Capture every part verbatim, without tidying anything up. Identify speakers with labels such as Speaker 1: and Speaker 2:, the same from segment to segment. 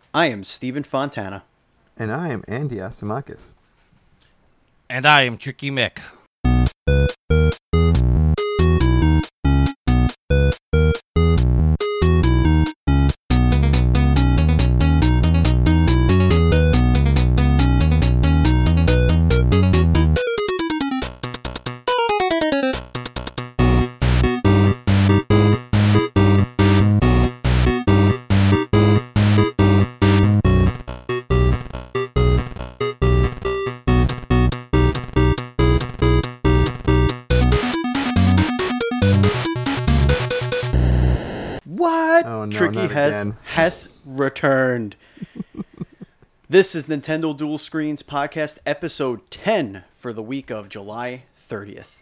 Speaker 1: I am Stephen Fontana.
Speaker 2: And I am Andy Asimakis.
Speaker 3: And I am Tricky Mick.
Speaker 2: Oh, no,
Speaker 1: Tricky
Speaker 2: not
Speaker 1: has
Speaker 2: again.
Speaker 1: hath returned. This is Nintendo Dual Screens Podcast, episode ten for the week of July thirtieth.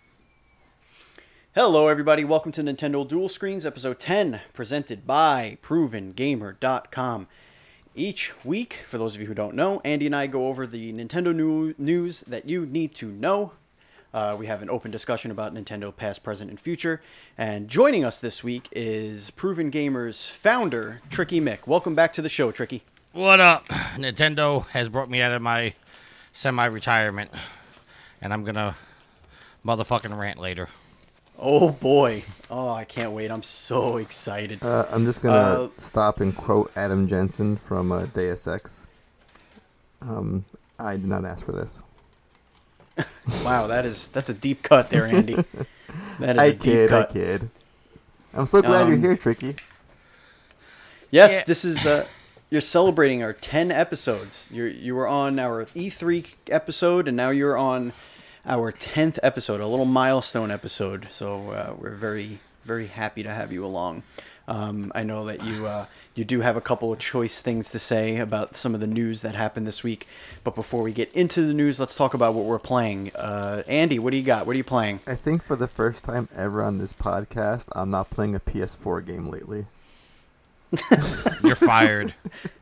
Speaker 1: Hello, everybody. Welcome to Nintendo Dual Screens, episode ten, presented by Proven Gamer dot com. Each week, for those of you who don't know, Andy and I go over the Nintendo new news that you need to know. Uh, we have an open discussion about Nintendo past, present, and future. And joining us this week is Proven Gamer's founder, Tricky Mick. Welcome back to the show, Tricky.
Speaker 3: What up? Nintendo has brought me out of my semi-retirement, and I'm gonna motherfucking rant later.
Speaker 1: Oh, boy. Oh, I can't wait. I'm so excited.
Speaker 2: Uh, I'm just going to
Speaker 1: Uh,
Speaker 2: stop and quote Adam Jensen from uh, Deus Ex. Um, I did not ask for this.
Speaker 1: Wow, that is that's a deep cut there, Andy. That is
Speaker 2: I
Speaker 1: a deep
Speaker 2: kid, I
Speaker 1: cut.
Speaker 2: kid. I'm so glad
Speaker 1: Um,
Speaker 2: you're here, Tricky.
Speaker 1: Yes,
Speaker 3: Yeah.
Speaker 1: this is uh, you're celebrating our ten episodes. You you were on our E three episode, and now you're on our tenth episode, a little milestone episode. So uh, we're very very happy to have you along. Um, I know that you uh, you do have a couple of choice things to say about some of the news that happened this week. But before we get into the news, let's talk about what we're playing. Uh, Andy, what do you got? What are you playing?
Speaker 2: I think for the first time ever on this podcast, I'm not playing a P S four game lately.
Speaker 3: You're fired.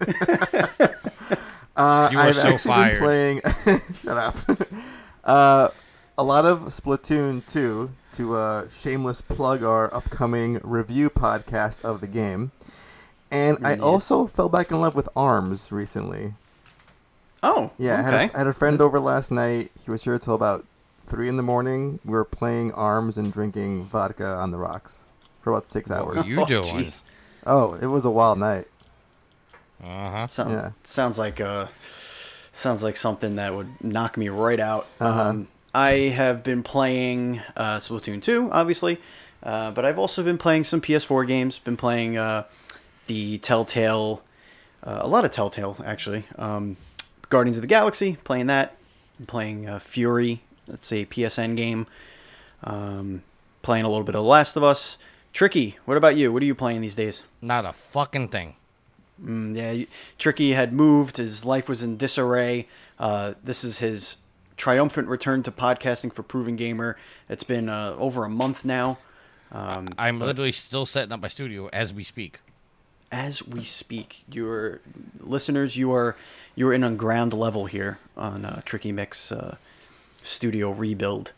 Speaker 2: Uh,
Speaker 3: You are
Speaker 2: I've
Speaker 3: so
Speaker 2: actually
Speaker 3: fired.
Speaker 2: been playing. Shut up. uh, a lot of Splatoon two to uh, shameless plug our upcoming review podcast of the game, and I
Speaker 1: Yeah.
Speaker 2: also fell back in love with ARMS recently.
Speaker 1: Oh,
Speaker 2: Yeah, I,
Speaker 1: okay.
Speaker 2: had a, I had a friend over last night. He was here till about three in the morning. We were playing ARMS and drinking vodka on the rocks for about six
Speaker 3: What
Speaker 2: hours.
Speaker 3: were you
Speaker 1: Oh,
Speaker 3: doing?
Speaker 1: jeez.
Speaker 2: Oh, it was a wild night.
Speaker 3: Uh-huh.
Speaker 1: Sound,
Speaker 2: Yeah.
Speaker 1: Sounds like uh sounds like something that would knock me right out.
Speaker 2: Uh-huh.
Speaker 1: Um, I have been playing uh, Splatoon two, obviously, uh, but I've also been playing some P S four games. Been playing uh, the Telltale, uh, a lot of Telltale actually. Um, Guardians of the Galaxy, playing that. Been playing uh, Fury, that's a P S N game. Um, playing a little bit of The Last of Us. Tricky, what about you? What are you playing these days?
Speaker 3: Not a fucking thing.
Speaker 1: Mm, yeah, you- Tricky had moved. His life was in disarray. Uh, this is his triumphant return to podcasting for Proven Gamer. It's been uh, over a month now. Um,
Speaker 3: I'm
Speaker 1: but
Speaker 3: literally still setting up my studio as we speak.
Speaker 1: as we speak, your listeners, you are you are in on ground level here on uh, Tricky Mix uh, studio rebuild.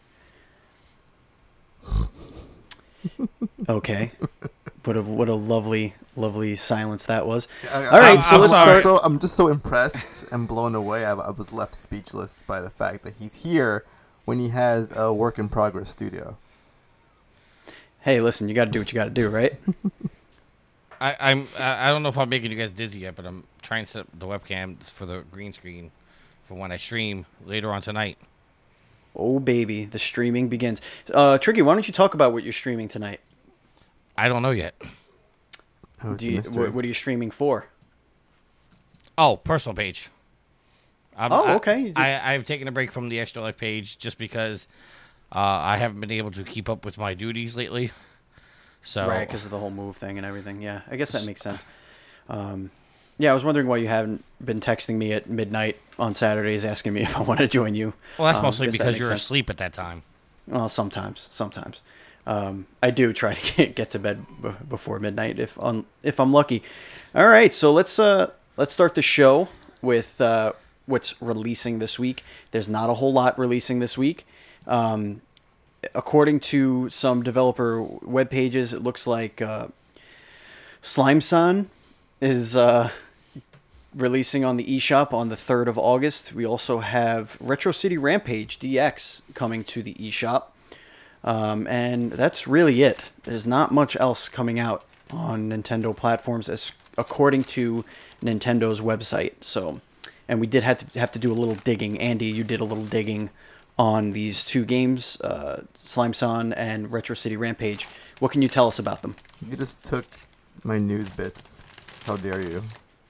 Speaker 1: Okay, what a what a lovely lovely silence that was.
Speaker 2: I-
Speaker 1: All right,
Speaker 2: I'm
Speaker 1: so
Speaker 2: so-
Speaker 1: let's
Speaker 2: I'm
Speaker 1: start.
Speaker 2: So, I'm just so impressed and blown away. I, I was left speechless by the fact that he's here when he has a work in progress studio.
Speaker 1: Hey, listen, you got to do what you got to do, right?
Speaker 3: I, I'm. I I don't know if I'm making you guys dizzy yet, but I'm trying to set up the webcam for the green screen for when I stream later on tonight.
Speaker 1: Oh, baby, the streaming begins. Uh, Tricky, why don't you talk about what you're streaming tonight?
Speaker 3: I don't know yet.
Speaker 2: Oh, it's
Speaker 1: Do
Speaker 2: a
Speaker 1: you,
Speaker 2: mystery.
Speaker 1: what, what are you streaming for?
Speaker 3: Oh, personal page. I'm,
Speaker 1: Oh,
Speaker 3: I-
Speaker 1: okay, you do-
Speaker 3: I, I've taken a break from the Extra Life page just because uh, I haven't been able to keep up with my duties lately. So
Speaker 1: Right, because of the whole move thing and everything. Yeah, I guess that makes sense. Um, yeah, I was wondering why you haven't been texting me at midnight on Saturdays asking me if I want to join you.
Speaker 3: well, that's
Speaker 1: Um,
Speaker 3: mostly
Speaker 1: guess that
Speaker 3: because
Speaker 1: makes
Speaker 3: you're
Speaker 1: sense.
Speaker 3: asleep at that time.
Speaker 1: Well, sometimes, sometimes. Um, I do try to get, get to bed b- before midnight if on if I'm lucky. All right, so let's uh let's start the show with uh, what's releasing this week. There's not a whole lot releasing this week. Um, according to some developer web pages, it looks like uh, Slime Son is uh, releasing on the eShop on the third of August. We also have Retro City Rampage D X coming to the eShop. Um, and that's really it. There's not much else coming out on Nintendo platforms, as according to Nintendo's website. So, and we did have to have to do a little digging. Andy, you did a little digging on these two games, uh, Slime Son and Retro City Rampage. What can you tell us about them?
Speaker 2: You just took my news bits. How dare you?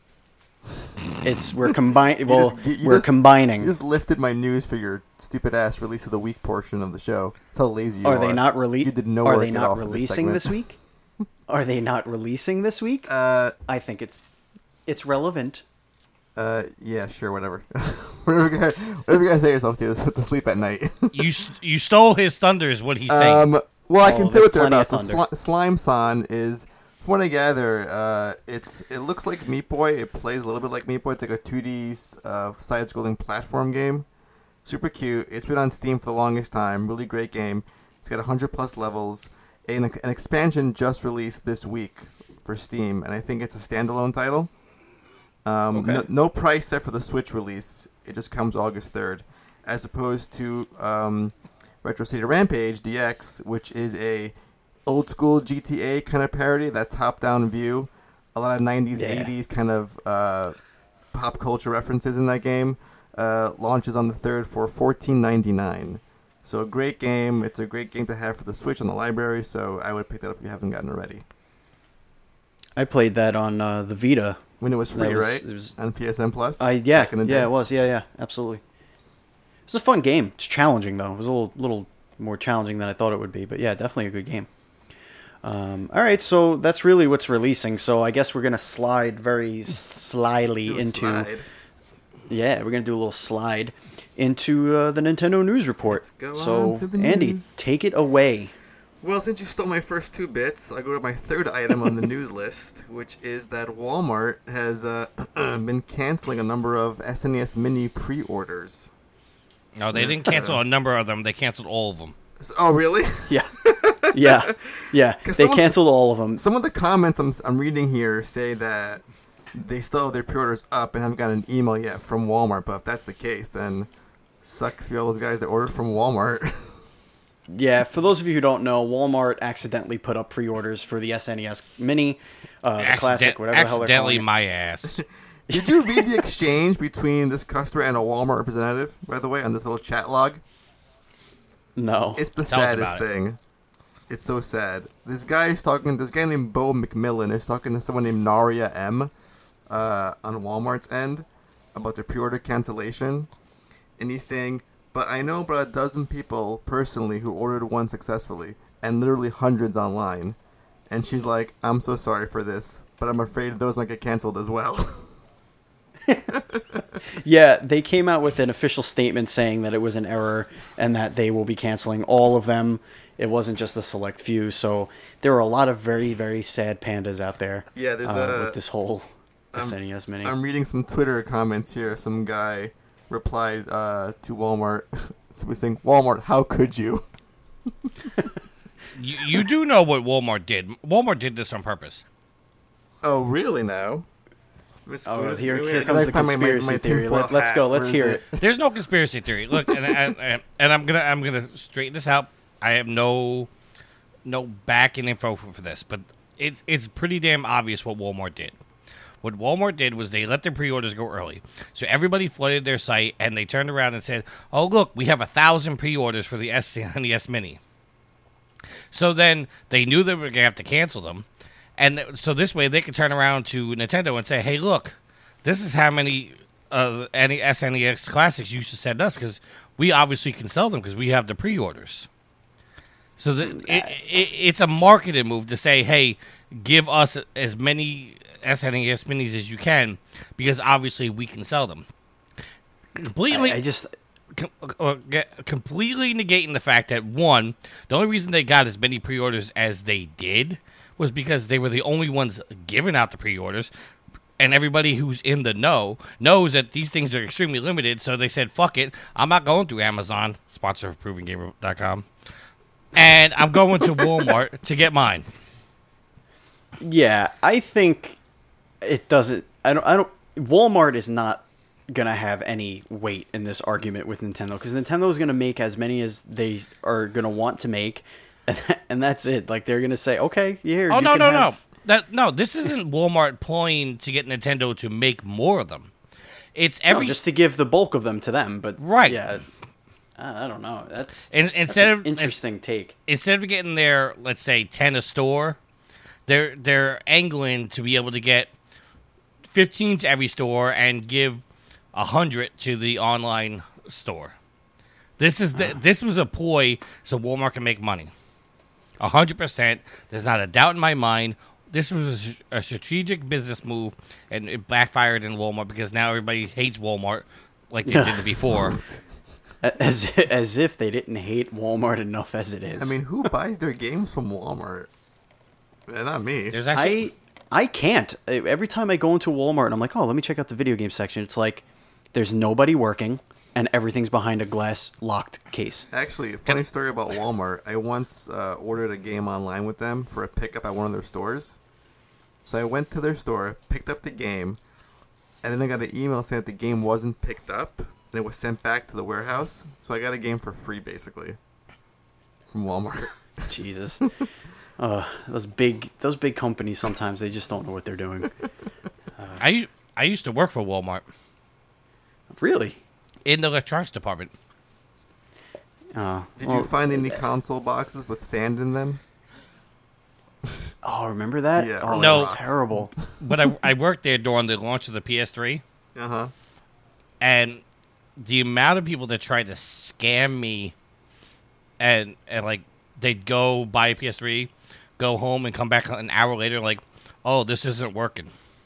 Speaker 1: It's we're combining. Well,
Speaker 2: just, you
Speaker 1: we're
Speaker 2: just,
Speaker 1: combining.
Speaker 2: You just lifted my news for your stupid ass release of the week portion of the show. That's how lazy you are.
Speaker 1: Are they not releasing?
Speaker 2: You did no
Speaker 1: Are
Speaker 2: work
Speaker 1: they
Speaker 2: at
Speaker 1: not
Speaker 2: all for this
Speaker 1: releasing
Speaker 2: segment.
Speaker 1: this week? Are they not releasing this week?
Speaker 2: Uh,
Speaker 1: I think it's it's relevant.
Speaker 2: uh, yeah, sure, whatever. whatever, you guys, whatever you guys say yourself to, to to sleep at night.
Speaker 3: You s- you stole his thunder, is what he's saying.
Speaker 2: um, well, I
Speaker 1: Oh,
Speaker 2: can say
Speaker 1: there's
Speaker 2: what they're
Speaker 1: plenty
Speaker 2: about.
Speaker 1: of
Speaker 2: So,
Speaker 1: thunder.
Speaker 2: Sli- Slime Son is, from what I gather, uh, it's it looks like Meat Boy. It plays a little bit like Meat Boy. It's like a two D uh, side-scrolling platform game. Super cute. It's been on Steam for the longest time. Really great game. It's got one hundred plus levels. An, an expansion just released this week for Steam, and I think it's a standalone title. Um,
Speaker 1: Okay.
Speaker 2: no, no price set for the Switch release. It just comes August third, as opposed to um, Retro City Rampage D X, which is a old school G T A kind of parody, that top-down view. A lot of nineties,
Speaker 1: Yeah.
Speaker 2: eighties kind of uh, pop culture references in that game. Uh, launches on the third for fourteen ninety-nine. So a great game. It's a great game to have for the Switch on the library, so I would pick that up if you haven't gotten it already.
Speaker 1: I played that on uh, the Vita.
Speaker 2: When it was free,
Speaker 1: That was-
Speaker 2: right?
Speaker 1: it was-
Speaker 2: On P S N Plus?
Speaker 1: I yeah
Speaker 2: Back in the
Speaker 1: yeah
Speaker 2: day.
Speaker 1: it was yeah yeah absolutely. It was a fun game. It's challenging though. It was a little little more challenging than I thought it would be, but yeah, definitely a good game. Um, all right, so that's really what's releasing. So I guess we're gonna slide very slyly
Speaker 2: Do a
Speaker 1: into
Speaker 2: slide.
Speaker 1: yeah, we're gonna do a little slide into uh, the Nintendo news report.
Speaker 2: Let's go
Speaker 1: so
Speaker 2: on to the
Speaker 1: Andy,
Speaker 2: news.
Speaker 1: take it away.
Speaker 2: Well, since you stole my first two bits, I'll go to my third item on the news list, which is that Walmart has uh, been canceling a number of S N E S Mini pre-orders.
Speaker 3: No, they didn't
Speaker 2: That's,
Speaker 3: cancel
Speaker 2: uh,
Speaker 3: a number of them. They canceled all of them.
Speaker 2: So, oh, really?
Speaker 1: Yeah, yeah, yeah.
Speaker 2: 'Cause
Speaker 1: They
Speaker 2: some of-
Speaker 1: canceled all of them.
Speaker 2: Some of the comments I'm, I'm reading here say that they still have their pre-orders up and haven't gotten an email yet from Walmart, but if that's the case, then sucks to be all those guys that ordered from Walmart.
Speaker 1: Yeah, for those of you who don't know, Walmart accidentally put up pre-orders for the S N E S Mini, uh, the classic,
Speaker 3: Accident-
Speaker 1: whatever the hell they're
Speaker 3: accidentally
Speaker 1: calling it.
Speaker 3: my ass.
Speaker 2: Did you read the exchange between this customer and a Walmart representative, by the way, on this little chat log?
Speaker 1: No.
Speaker 2: It's the
Speaker 3: Tell us
Speaker 2: saddest
Speaker 3: about it.
Speaker 2: thing. It's so sad. This guy is talking. This guy named Bo McMillan is talking to someone named Naria M. Uh, on Walmart's end about the pre-order cancellation, and he's saying, "But I know about a dozen people personally who ordered one successfully, and literally hundreds online." And she's like, "I'm so sorry for this, but I'm afraid those might get canceled as well."
Speaker 1: Yeah, they came out with an official statement saying that it was an error and that they will be canceling all of them. It wasn't just a select few. So there are a lot of very, very sad pandas out there.
Speaker 2: Yeah, there's
Speaker 1: uh,
Speaker 2: a-
Speaker 1: with this whole
Speaker 2: I'm-
Speaker 1: S N E S Mini.
Speaker 2: I'm reading some Twitter comments here. Some guy replied uh, to Walmart, somebody saying, "Walmart, how could you?"
Speaker 3: you, you do know what Walmart did. Walmart did this on purpose.
Speaker 2: Oh, really? Now? Miss-
Speaker 1: Oh,
Speaker 2: where's-
Speaker 1: here,
Speaker 2: wait,
Speaker 1: here
Speaker 2: I
Speaker 1: comes
Speaker 2: gotta
Speaker 1: the
Speaker 2: find my- my-
Speaker 1: conspiracy
Speaker 2: my
Speaker 1: theory.
Speaker 2: tinfoil
Speaker 1: Let, let's
Speaker 2: hat.
Speaker 1: go. Let's
Speaker 2: Where
Speaker 1: hear
Speaker 2: is
Speaker 1: it.
Speaker 3: There's no conspiracy theory. Look, and, and, and, and I'm gonna I'm gonna straighten this out. I have no no backing info for, for this, but it's it's pretty damn obvious what Walmart did. What Walmart did was they let their pre-orders go early, so everybody flooded their site, and they turned around and said, "Oh, look, we have a thousand pre-orders for the S N E S Mini." So then they knew they were gonna have to cancel them, and th- so this way they could turn around to Nintendo and say, "Hey, look, this is how many uh, any S N E S classics you used to send us because we obviously can sell them because we have the pre-orders." So the, it, it, it's a marketing move to say, "Hey, give us as many S N E S minis as you can because obviously we can sell them." Completely,
Speaker 1: I, I just
Speaker 3: com- uh, get- completely negating the fact that one, the only reason they got as many pre-orders as they did was because they were the only ones giving out the pre-orders, and everybody who's in the know knows that these things are extremely limited. So they said, "Fuck it, I'm not going through Amazon, sponsor of Proven Gamer dot com, and I'm going to Walmart to get mine."
Speaker 1: Yeah, I think it doesn't. I don't. I don't. Walmart is not gonna have any weight in this argument with Nintendo because Nintendo is gonna make as many as they are gonna want to make, and, and that's it. Like they're gonna say, okay, here.
Speaker 3: Oh
Speaker 1: you
Speaker 3: no
Speaker 1: can
Speaker 3: no
Speaker 1: have...
Speaker 3: no that no this isn't Walmart pulling to get Nintendo to make more of them. It's every
Speaker 1: no, just to give the bulk of them to them. But
Speaker 3: Right.
Speaker 1: yeah, I I don't know. That's
Speaker 3: In,
Speaker 1: that's
Speaker 3: instead
Speaker 1: an
Speaker 3: of
Speaker 1: interesting take.
Speaker 3: instead of getting their, let's say, ten a store, they're they're angling to be able to get fifteen to every store and give a hundred to the online store. This is the, this was a ploy so Walmart can make money. A hundred percent. There's not a doubt in my mind. This was a, a strategic business move, and it backfired in Walmart because now everybody hates Walmart like they did before.
Speaker 1: As as if they didn't hate Walmart enough as it is.
Speaker 2: I mean, who buys their games from Walmart? Eh, not me.
Speaker 3: There's actually
Speaker 1: I I can't. Every time I go into Walmart and I'm like, oh, let me check out the video game section. It's like there's nobody working and everything's behind a glass locked case.
Speaker 2: Actually, a funny story about Walmart. I once uh, ordered a game online with them for a pickup at one of their stores. So I went to their store, picked up the game, and then I got an email saying that the game wasn't picked up and it was sent back to the warehouse. So I got a game for free, basically, from Walmart.
Speaker 1: Jesus. Uh, those big those big companies sometimes they just don't know what they're doing.
Speaker 3: I I used to work for Walmart
Speaker 1: Really?
Speaker 3: in the electronics department.
Speaker 1: Uh,
Speaker 2: Did
Speaker 1: well,
Speaker 2: you find any console boxes with sand in them?
Speaker 1: Oh, remember that?
Speaker 2: Yeah,
Speaker 1: Oh,
Speaker 3: No.
Speaker 1: that was terrible.
Speaker 3: But I, I worked there during the launch of the P S three,
Speaker 2: Uh huh.
Speaker 3: and the amount of people that tried to scam me, and and like they'd go buy a P S three, go home, and come back an hour later like, oh, this isn't working.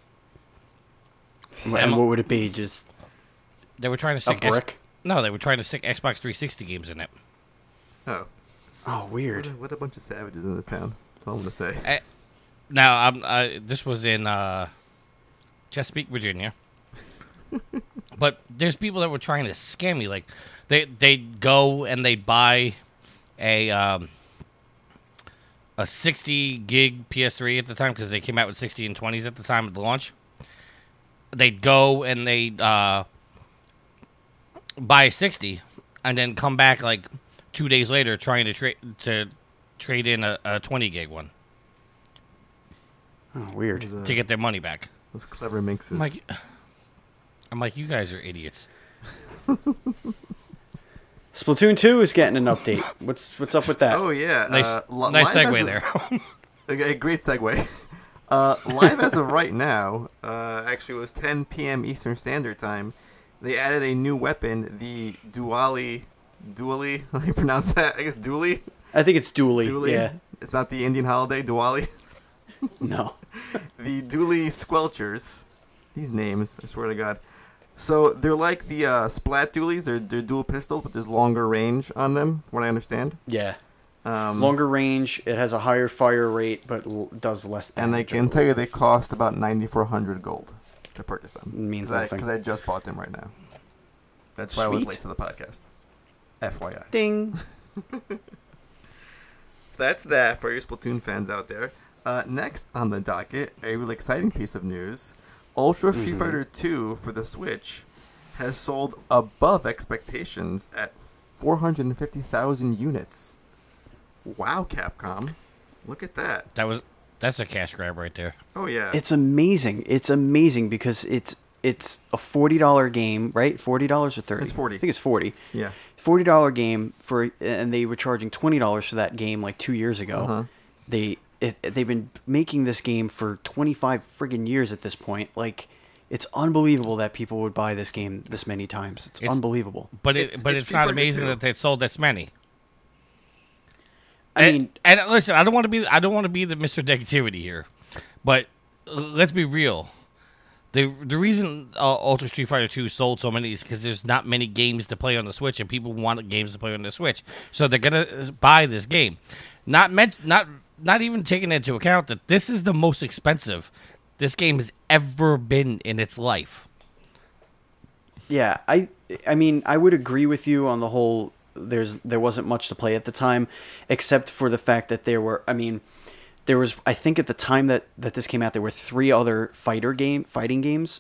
Speaker 1: And what would it be? Just
Speaker 3: They were trying to
Speaker 1: a
Speaker 3: stick X-
Speaker 1: brick?
Speaker 3: no, they were trying to stick Xbox three sixty games in it.
Speaker 2: Oh.
Speaker 1: Oh,
Speaker 2: What
Speaker 1: weird.
Speaker 2: a, what a bunch of savages in this town. That's all I'm going to say.
Speaker 3: I, now, I'm uh, this was in uh, Chesapeake, Virginia. But there's people that were trying to scam me. Like they they'd go and they'd buy a um, a sixty gig P S three at the time because they came out with sixty and twenties at the time of the launch. They'd go and they'd uh, buy a sixty and then come back like two days later trying to trade to trade in a, a twenty gig one
Speaker 1: Oh, weird.
Speaker 2: Those, uh,
Speaker 3: to get their money back.
Speaker 2: those clever minxes.
Speaker 3: I'm like, I'm like, you guys are idiots.
Speaker 1: Splatoon two is getting an update. What's what's up with that?
Speaker 2: Oh, yeah.
Speaker 3: Nice,
Speaker 2: uh, li-
Speaker 3: nice
Speaker 2: live
Speaker 3: segue
Speaker 2: as of-
Speaker 3: there.
Speaker 2: Okay, great segue. Uh, live as of right now, uh, actually it was ten p.m. Eastern Standard Time. They added a new weapon, the Duali. Duali? How do you pronounce that? I guess Duali?
Speaker 1: I think it's Dooley.
Speaker 2: Duali?
Speaker 1: Yeah.
Speaker 2: It's not the Indian holiday, Diwali.
Speaker 1: No.
Speaker 2: The Dooley Squelchers. These names, I swear to God. So they're like the uh, Splat Doolies. They're, they're dual pistols, but there's longer range on them, from what I understand.
Speaker 1: Yeah.
Speaker 2: Um,
Speaker 1: Longer range. It has a higher fire rate, but l- does less damage.
Speaker 2: And I can tell you they cost about ninety-four hundred gold to purchase them.
Speaker 1: Means
Speaker 2: Cause I,
Speaker 1: nothing.
Speaker 2: Because I just bought them right now. That's why I was
Speaker 1: Sweet.
Speaker 2: late to the podcast. F Y I.
Speaker 1: Ding.
Speaker 2: So that's that for your Splatoon fans out there. Uh, next on the docket, a really exciting piece of news. Ultra Street
Speaker 1: Mhm.
Speaker 2: Fighter two for the Switch has sold above expectations at four hundred fifty thousand units. Wow, Capcom. Look at that.
Speaker 3: That was that's a cash grab right there.
Speaker 2: Oh, yeah.
Speaker 1: It's amazing. It's amazing because it's it's a forty dollar game, right? Forty dollars or thirty?
Speaker 2: It's forty.
Speaker 1: I think it's forty.
Speaker 2: yeah.
Speaker 1: Forty dollar game for, and they were charging twenty dollars for that game like two years ago.
Speaker 2: Uh-huh.
Speaker 1: They it, they've been making this game for twenty five friggin' years at this point. Like, it's unbelievable that people would buy this game this many times. It's,
Speaker 3: It's-
Speaker 1: unbelievable.
Speaker 3: But it
Speaker 2: It's-
Speaker 3: but
Speaker 2: it's
Speaker 3: it's,
Speaker 2: Street
Speaker 3: not
Speaker 2: Fighter
Speaker 3: amazing
Speaker 2: two.
Speaker 3: that they sold this many.
Speaker 1: I
Speaker 3: and,
Speaker 1: mean,
Speaker 3: and listen, I don't want to be I don't want to be the Mister Negativity here, but uh, let's be real. The the reason uh, Ultra Street Fighter two sold so many is because there's not many games to play on the Switch, and people want games to play on the Switch, so they're gonna buy this game. Not meant not not even taking into account that this is the most expensive this game has ever been in its life.
Speaker 1: yeah, I I mean, I would agree with you on the whole. There's there wasn't much to play at the time, except for the fact that there were. I mean, there was. I think at the time that, that this came out, there were three other fighter game fighting games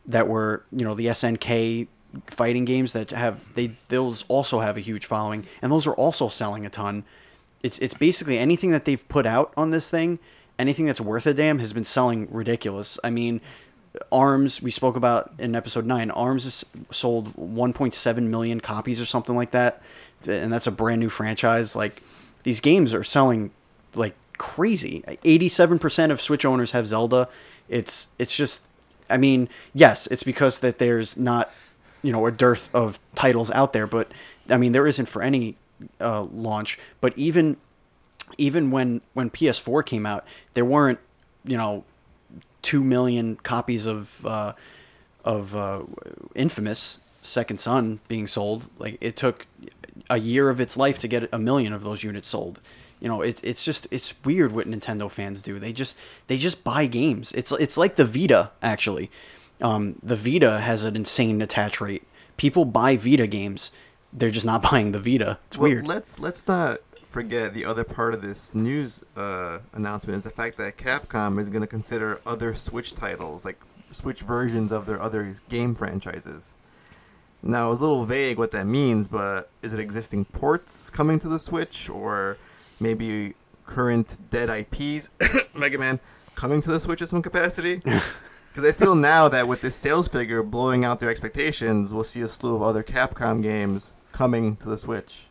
Speaker 1: that were, you know, the S N K fighting games that have they those also have a huge following, and those are also selling a ton. It's it's basically anything that they've put out on this thing, anything that's worth a damn has been selling ridiculous. I mean, ARMS, we spoke about in episode nine, ARMS has sold one point seven million copies or something like that, and that's a brand new franchise. Like, these games are selling like crazy. eighty-seven percent of Switch owners have Zelda. It's it's just, I mean, yes, it's because that there's not, you know, a dearth of titles out there, but I mean, there isn't for any uh, launch. But even even when when P S four came out, there weren't, you know, two million copies of uh, of uh, Infamous Second Son being sold. Like, it took a year of its life to get a million of those units sold. You know, it, it's just it's weird what Nintendo fans do. They just they just buy games. It's it's like the Vita, actually. Um, the Vita has an insane attach rate. People buy Vita games. They're just not buying the Vita. It's
Speaker 2: well,
Speaker 1: weird.
Speaker 2: Let's let's not forget the other part of this news uh, announcement is the fact that Capcom is going to consider other Switch titles, like Switch versions of their other game franchises. Now, it's a little vague what that means, but is it existing ports coming to the Switch, or maybe current dead I Ps, Mega Man, coming to the Switch in some capacity? Because I feel now that with this sales figure blowing out their expectations, we'll see a slew of other Capcom games coming to the Switch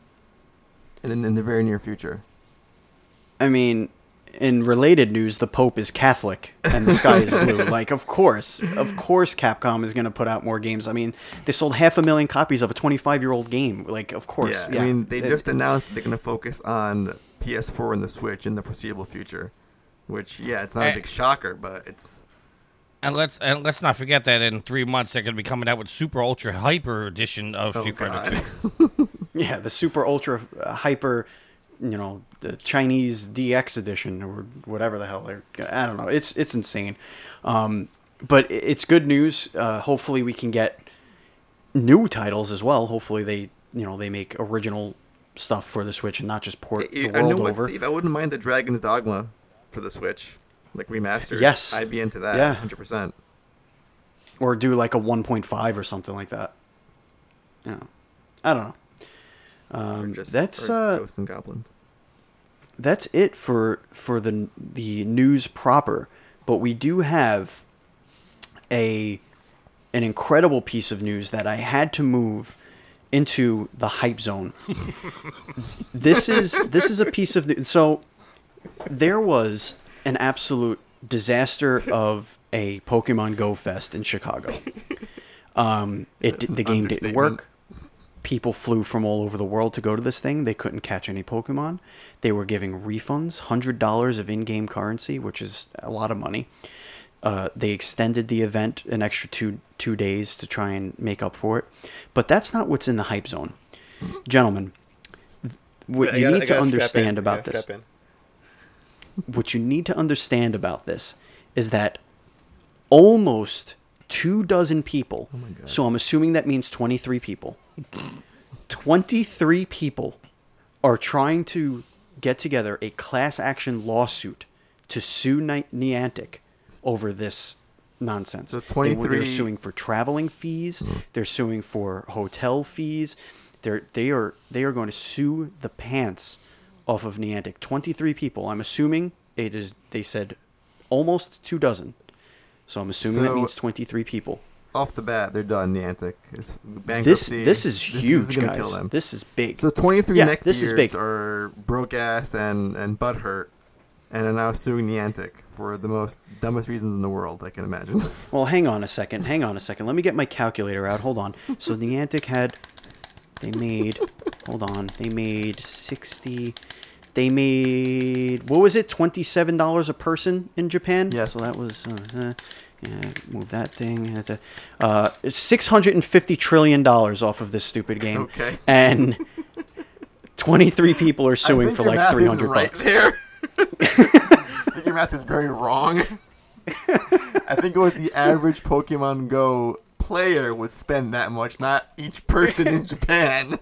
Speaker 2: in, in the very near future.
Speaker 1: I mean, in related news, the Pope is Catholic and the sky is blue. Like, of course, of course Capcom is going to put out more games. I mean, they sold half a million copies of a twenty-five-year-old game. Like, of course.
Speaker 2: Yeah,
Speaker 1: Yeah,
Speaker 2: I mean, they
Speaker 1: it,
Speaker 2: just announced that they're going to focus on P S four and the Switch in the foreseeable future. Which, yeah, it's not a big shocker, but it's...
Speaker 3: And let's and let's not forget that in three months they're going to be coming out with Super Ultra Hyper Edition of
Speaker 2: Oh,
Speaker 3: Street Fighter
Speaker 2: God.
Speaker 3: two.
Speaker 1: Yeah, the super ultra uh, hyper, you know, the Chinese D X edition or whatever the hell they're. I don't know. It's it's insane, um, but it's good news. Uh, hopefully, we can get new titles as well. Hopefully, they you know they make original stuff for the Switch and not just port
Speaker 2: I,
Speaker 1: the
Speaker 2: I know
Speaker 1: world
Speaker 2: what,
Speaker 1: over.
Speaker 2: Steve, I wouldn't mind the Dragon's Dogma for the Switch, like remastered.
Speaker 1: Yes.
Speaker 2: I'd be into that.
Speaker 1: Yeah.
Speaker 2: one hundred percent.
Speaker 1: Or do like a one point five or something like that. You know, I don't know. Um,
Speaker 2: Or just
Speaker 1: that's
Speaker 2: or
Speaker 1: uh,
Speaker 2: Ghosts and Goblins.
Speaker 1: that's it for for the the news proper. But we do have a an incredible piece of news that I had to move into the hype zone. this is this is a piece of news. So there was an absolute disaster of a Pokemon Go Fest in Chicago. Um, it
Speaker 2: That's
Speaker 1: the
Speaker 2: an
Speaker 1: game didn't
Speaker 2: understatement.
Speaker 1: work. People flew from all over the world to go to this thing. They couldn't catch any Pokemon. They were giving refunds, one hundred dollars of in-game currency, which is a lot of money. Uh, they extended the event an extra two two days to try and make up for it. But that's not what's in the hype zone. Gentlemen, what
Speaker 2: I
Speaker 1: you
Speaker 2: gotta- I
Speaker 1: need to
Speaker 2: gotta strap in.
Speaker 1: understand
Speaker 2: I
Speaker 1: about
Speaker 2: gotta
Speaker 1: this,
Speaker 2: strap in.
Speaker 1: what you need to understand about this is that almost two dozen people,
Speaker 2: Oh my God.
Speaker 1: so I'm assuming that means twenty-three people, twenty-three people are trying to get together a class action lawsuit to sue Ni- Niantic over this nonsense.
Speaker 2: So
Speaker 1: They were- They're
Speaker 2: twenty-three
Speaker 1: suing for traveling fees. They're suing for hotel fees. They're they are they are going to sue the pants off of Niantic. twenty-three people. I'm assuming it is. They said almost two dozen. So I'm assuming that
Speaker 2: So-
Speaker 1: means twenty-three people.
Speaker 2: Off the bat, they're done. Niantic. It's
Speaker 1: This
Speaker 2: bankruptcy.
Speaker 1: this is
Speaker 2: This-
Speaker 1: huge,
Speaker 2: This is gonna
Speaker 1: guys.
Speaker 2: kill them.
Speaker 1: This is big.
Speaker 2: So twenty-three
Speaker 1: Yeah,
Speaker 2: neckbeards
Speaker 1: this is big.
Speaker 2: are broke ass and and butthurt, and are now suing Niantic for the most dumbest reasons in the world I can imagine.
Speaker 1: Well, hang on a second. Hang on a second. Let me get my calculator out. Hold on. So Niantic had, they made, hold on. They made sixty. They made, what was it? twenty-seven dollars a person in Japan?
Speaker 2: Yes.
Speaker 1: So that was, uh, uh, yeah, move that thing. Uh, uh, it's six hundred fifty trillion dollars off of this stupid game.
Speaker 2: Okay.
Speaker 1: And twenty-three people are
Speaker 2: I
Speaker 1: suing
Speaker 2: think
Speaker 1: for
Speaker 2: your
Speaker 1: like
Speaker 2: math
Speaker 1: three
Speaker 2: isn't
Speaker 1: hundred
Speaker 2: right
Speaker 1: bucks.
Speaker 2: there. I think your math is very wrong. I think it was the average Pokemon Go player would spend that much, not each person in Japan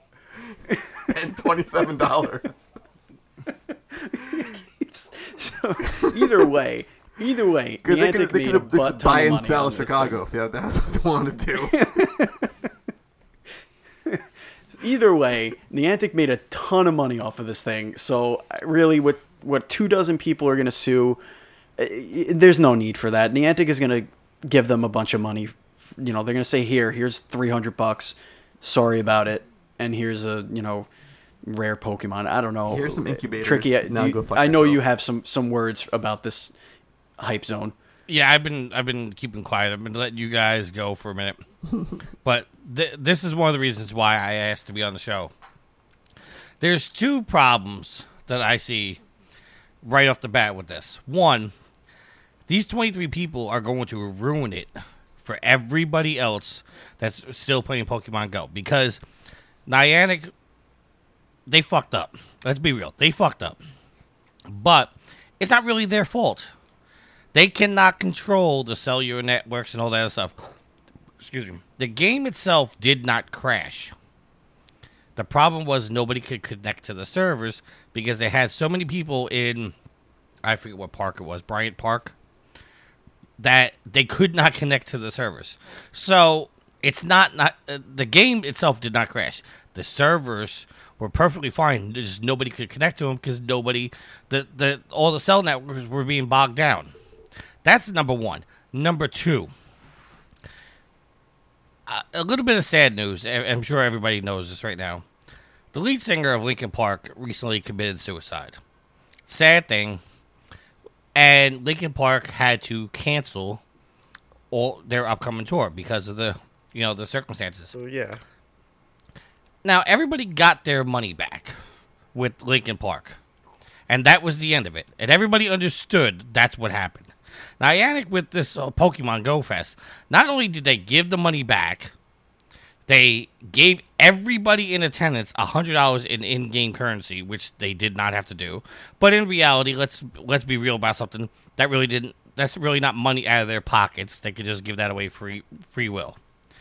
Speaker 2: spend twenty-seven dollars.
Speaker 1: So either way, Either way,
Speaker 2: Because they could
Speaker 1: Niantic
Speaker 2: they
Speaker 1: made
Speaker 2: could
Speaker 1: a
Speaker 2: have
Speaker 1: butt
Speaker 2: just
Speaker 1: ton
Speaker 2: buy
Speaker 1: of
Speaker 2: and
Speaker 1: money
Speaker 2: sell
Speaker 1: on this
Speaker 2: Chicago. Yeah, that's what they wanted to do.
Speaker 1: Either way, Niantic made a ton of money off of this thing. So really, what what two dozen people are going to sue? There's no need for that. Niantic is going to give them a bunch of money. You know, they're going to say, "Here, here's three hundred bucks. Sorry about it." And here's a you know rare Pokemon. I don't know.
Speaker 2: Here's some incubators.
Speaker 1: Tricky.
Speaker 2: Now
Speaker 1: You,
Speaker 2: go fuck
Speaker 1: I know
Speaker 2: yourself.
Speaker 1: you have some some words about this hype zone.
Speaker 3: Yeah, I've been I've been keeping quiet. I've been letting you guys go for a minute. But th- this is one of the reasons why I asked to be on the show. There's two problems that I see right off the bat with this. One, these twenty-three people are going to ruin it for everybody else that's still playing Pokemon Go. Because Niantic, they fucked up. Let's be real. They fucked up. But it's not really their fault. They cannot control the cellular networks and all that other stuff. Excuse me. The game itself did not crash. The problem was nobody could connect to the servers because they had so many people in, I forget what park it was, Bryant Park, that they could not connect to the servers. So it's not, not uh, the game itself did not crash. The servers were perfectly fine. Just nobody could connect to them because nobody, the, the all the cell networks were being bogged down. That's number one. Number two, uh, a little bit of sad news. I- I'm sure everybody knows this right now. The lead singer of Linkin Park recently committed suicide. Sad thing. And Linkin Park had to cancel all their upcoming tour because of the, you know, the circumstances.
Speaker 4: So yeah.
Speaker 3: Now, everybody got their money back with Linkin Park. And that was the end of it. And everybody understood that's what happened. Niantic, with this uh, Pokemon Go Fest, not only did they give the money back, they gave everybody in attendance one hundred dollars in in-game currency, which they did not have to do. But in reality, let's let's be real about something. That really didn't. That's really not money out of their pockets. They could just give that away free free will.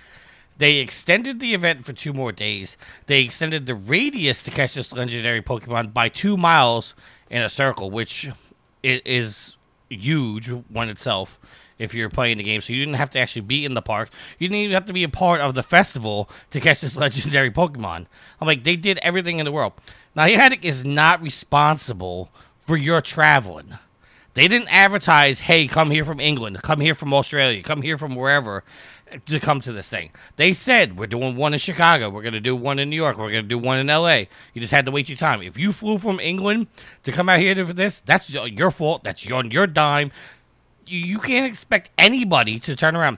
Speaker 3: They extended the event for two more days. They extended the radius to catch this legendary Pokemon by two miles in a circle, which i- is huge one itself if you're playing the game. So you didn't have to actually be in the park. You didn't even have to be a part of the festival to catch this legendary Pokemon. I'm like, they did everything in the world. Now, Niantic is not responsible for your traveling. They didn't advertise, hey, come here from England, come here from Australia, come here from wherever to come to this thing. They said, we're doing one in Chicago, we're going to do one in New York, we're going to do one in L A. You just had to wait your time. If you flew from England to come out here for this, that's your fault. That's on your dime. You, you can't expect anybody to turn around.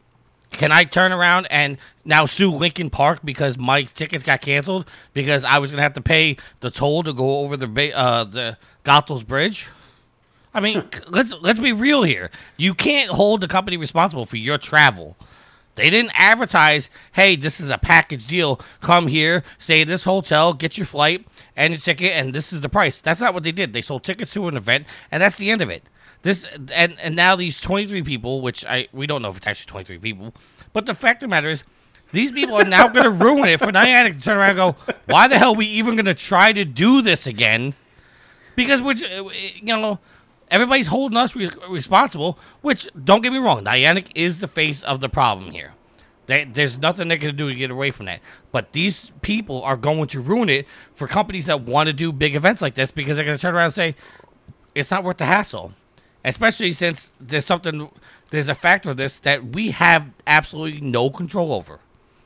Speaker 3: Can I turn around and now sue Linkin Park because my tickets got canceled because I was going to have to pay the toll to go over the ba- uh, the Gothels Bridge? I mean, let's let's be real here. You can't hold the company responsible for your travel. They didn't advertise, hey, this is a package deal. Come here, stay at this hotel, get your flight and your ticket, and this is the price. That's not what they did. They sold tickets to an event, and that's the end of it. This and, and now these twenty-three people, which I we don't know if it's actually twenty-three people, but the fact of the matter is, these people are now going to ruin it for Niantic to turn around and go, why the hell are we even going to try to do this again? Because, we're, you know, everybody's holding us re- responsible, which, don't get me wrong, Niantic is the face of the problem here. They, there's nothing they're going to do to get away from that. But these people are going to ruin it for companies that want to do big events like this because they're going to turn around and say, it's not worth the hassle. Especially since there's something, there's a factor of this that we have absolutely no control over.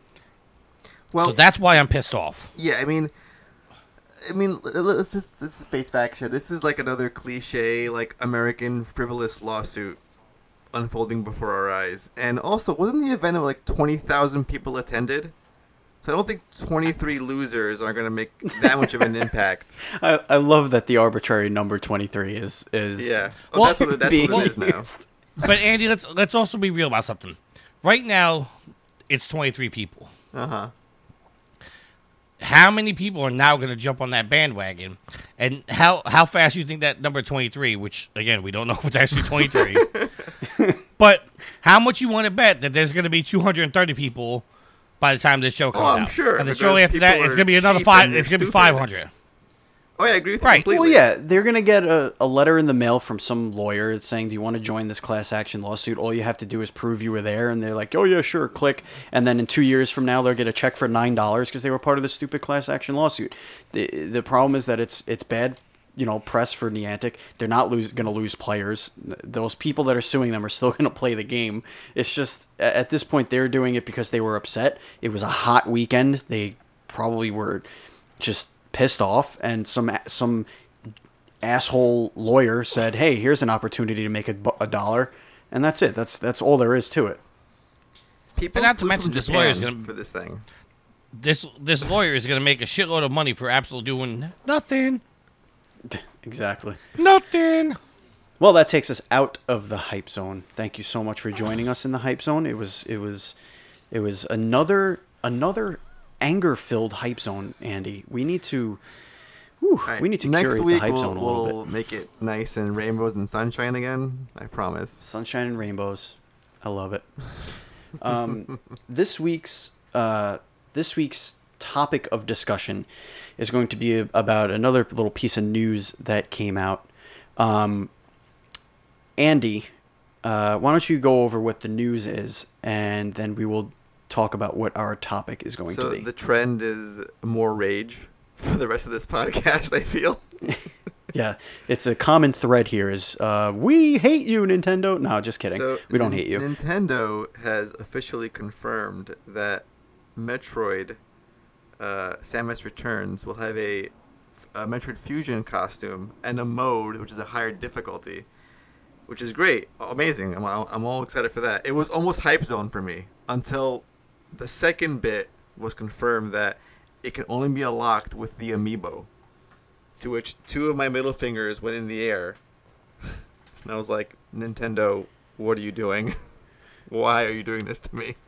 Speaker 2: Well,
Speaker 3: So that's why I'm pissed off.
Speaker 2: yeah, I mean, I mean, let's just let's face facts here. This is like another cliche, like American frivolous lawsuit unfolding before our eyes. And also, wasn't the event of like twenty thousand people attended? So I don't think twenty-three losers are going to make that much of an impact.
Speaker 1: I, I love that the arbitrary number twenty-three is is
Speaker 2: Yeah, oh,
Speaker 3: Well,
Speaker 2: that's what it, that's
Speaker 1: being
Speaker 2: what it is now.
Speaker 1: used.
Speaker 3: But Andy, let's let's also be real about something. Right now, it's twenty-three people.
Speaker 2: Uh huh.
Speaker 3: How many people are now going to jump on that bandwagon? And how how fast you think that number twenty-three, which, again, we don't know if it's actually twenty-three, but how much you want to bet that there's going to be two hundred thirty people by the time this show comes
Speaker 2: Oh, I'm
Speaker 3: out?
Speaker 2: sure,
Speaker 3: And the
Speaker 2: because
Speaker 3: show after that,
Speaker 2: people
Speaker 3: it's
Speaker 2: are
Speaker 3: going to be another
Speaker 2: cheap
Speaker 3: five.
Speaker 2: and they're
Speaker 3: It's going to be
Speaker 2: stupid.
Speaker 3: five hundred.
Speaker 2: Oh, yeah, I agree with you
Speaker 3: Right.
Speaker 2: completely.
Speaker 1: Well, yeah, they're going to get a, a letter in the mail from some lawyer saying, do you want to join this class action lawsuit? All you have to do is prove you were there. And they're like, oh, yeah, sure, click. And then in two years from now, they'll get a check for nine dollars because they were part of the stupid class action lawsuit. The the problem is that it's it's bad, you know, press for Niantic. They're not lose, going to lose players. Those people that are suing them are still going to play the game. It's just, at this point, they're doing it because they were upset. It was a hot weekend. They probably were just pissed off, and some some asshole lawyer said, "Hey, here's an opportunity to make a, bu- a dollar," and that's it. That's that's all there is to it.
Speaker 2: People
Speaker 3: And not to
Speaker 2: flew
Speaker 3: mention
Speaker 2: from
Speaker 3: this
Speaker 2: Japan
Speaker 3: lawyer's gonna-
Speaker 2: for this thing.
Speaker 3: This this lawyer is going to make a shitload of money for absolutely doing nothing.
Speaker 1: Exactly.
Speaker 3: Nothing.
Speaker 1: Well, that takes us out of the hype zone. Thank you so much for joining us in the hype zone. It was it was it was another another anger-filled hype zone, Andy. We need to whew,
Speaker 2: All right,
Speaker 1: we need to
Speaker 2: next
Speaker 1: curate
Speaker 2: week
Speaker 1: the hype
Speaker 2: we'll,
Speaker 1: zone a little
Speaker 2: we'll
Speaker 1: bit.
Speaker 2: make it nice and rainbows and sunshine again. I promise.
Speaker 1: Sunshine and rainbows. I love it. Um, this week's uh, this week's topic of discussion is going to be about another little piece of news that came out. Um, Andy, uh, why don't you go over what the news is, and then we will talk about what our topic is going
Speaker 2: So
Speaker 1: to be.
Speaker 2: the trend is more rage for the rest of this podcast, I feel.
Speaker 1: Yeah, it's a common thread here is uh, we hate you, Nintendo. No, just kidding.
Speaker 2: So
Speaker 1: we don't
Speaker 2: N-
Speaker 1: hate you.
Speaker 2: Nintendo has officially confirmed that Metroid uh, Samus Returns will have a, a Metroid Fusion costume and a mode, which is a higher difficulty, which is great. Amazing. I'm, all- I'm all excited for that. It was almost hype zone for me until the second bit was confirmed that it can only be unlocked with the amiibo, to which two of my middle fingers went in the air. And I was like, Nintendo, what are you doing? Why are you doing this to me?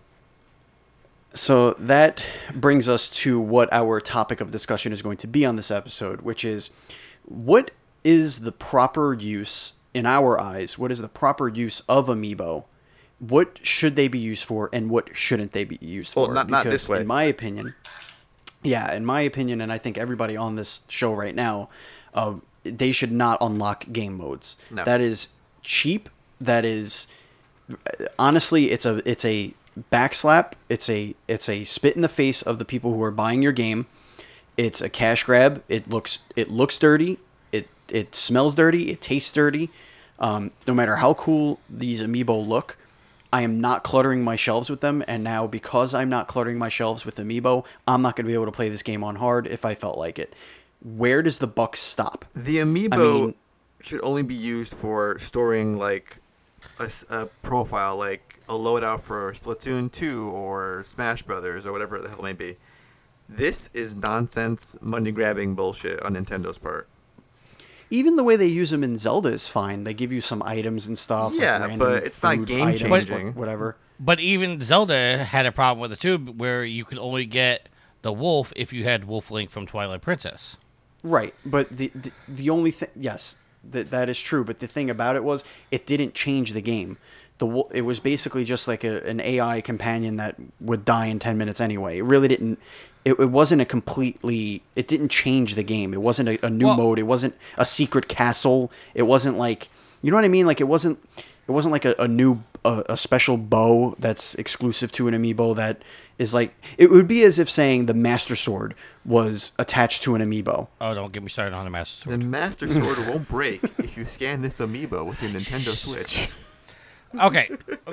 Speaker 1: So that brings us to what our topic of discussion is going to be on this episode, which is what is the proper use, in our eyes, what is the proper use of Amiibo? What should they be used for, and what shouldn't they be used
Speaker 2: Well,
Speaker 1: for?
Speaker 2: not- not
Speaker 1: Because
Speaker 2: this way.
Speaker 1: in my opinion, yeah, in my opinion, and I think everybody on this show right now, uh, they should not unlock game modes.
Speaker 2: No.
Speaker 1: That is cheap. That is honestly, it's a it's a backslap. It's a it's a spit in the face of the people who are buying your game. It's a cash grab. It looks it looks dirty. It it smells dirty. It tastes dirty. Um, no matter how cool these amiibo look, I am not cluttering my shelves with them. And now because I'm not cluttering my shelves with amiibo, I'm not going to be able to play this game on hard if I felt like it. Where does the buck stop?
Speaker 2: The amiibo
Speaker 1: I mean-
Speaker 2: should only be used for storing, like, a, s- a profile, like a loadout for Splatoon two or Smash Brothers or whatever the hell it may be. This is nonsense, money-grabbing bullshit on Nintendo's part.
Speaker 1: Even the way they use them in Zelda is fine. They give you some items and stuff. like
Speaker 2: Yeah,
Speaker 1: random
Speaker 2: but it's not
Speaker 1: food
Speaker 2: game-changing.
Speaker 1: items, wha- Whatever.
Speaker 3: But even Zelda had a problem with it too, where you could only get the wolf if you had Wolf Link from Twilight Princess.
Speaker 1: Right, but the the, the only thing, yes, that that is true. But the thing about it was, it didn't change the game. The wo- it was basically just like a, an A I companion that would die in ten minutes anyway. It really didn't. It, it wasn't a completely. It didn't change the game. It wasn't a, a new
Speaker 3: Well-
Speaker 1: mode. It wasn't a secret castle. It wasn't like, you know what I mean. Like it wasn't. It wasn't like a, a new a, a special bow that's exclusive to an amiibo that is like. It would be as if saying the Master Sword was attached to an amiibo.
Speaker 3: Oh, don't get me started on the Master
Speaker 2: The
Speaker 3: Sword.
Speaker 2: Master Sword won't break if you scan this amiibo with your Nintendo Switch.
Speaker 3: Okay.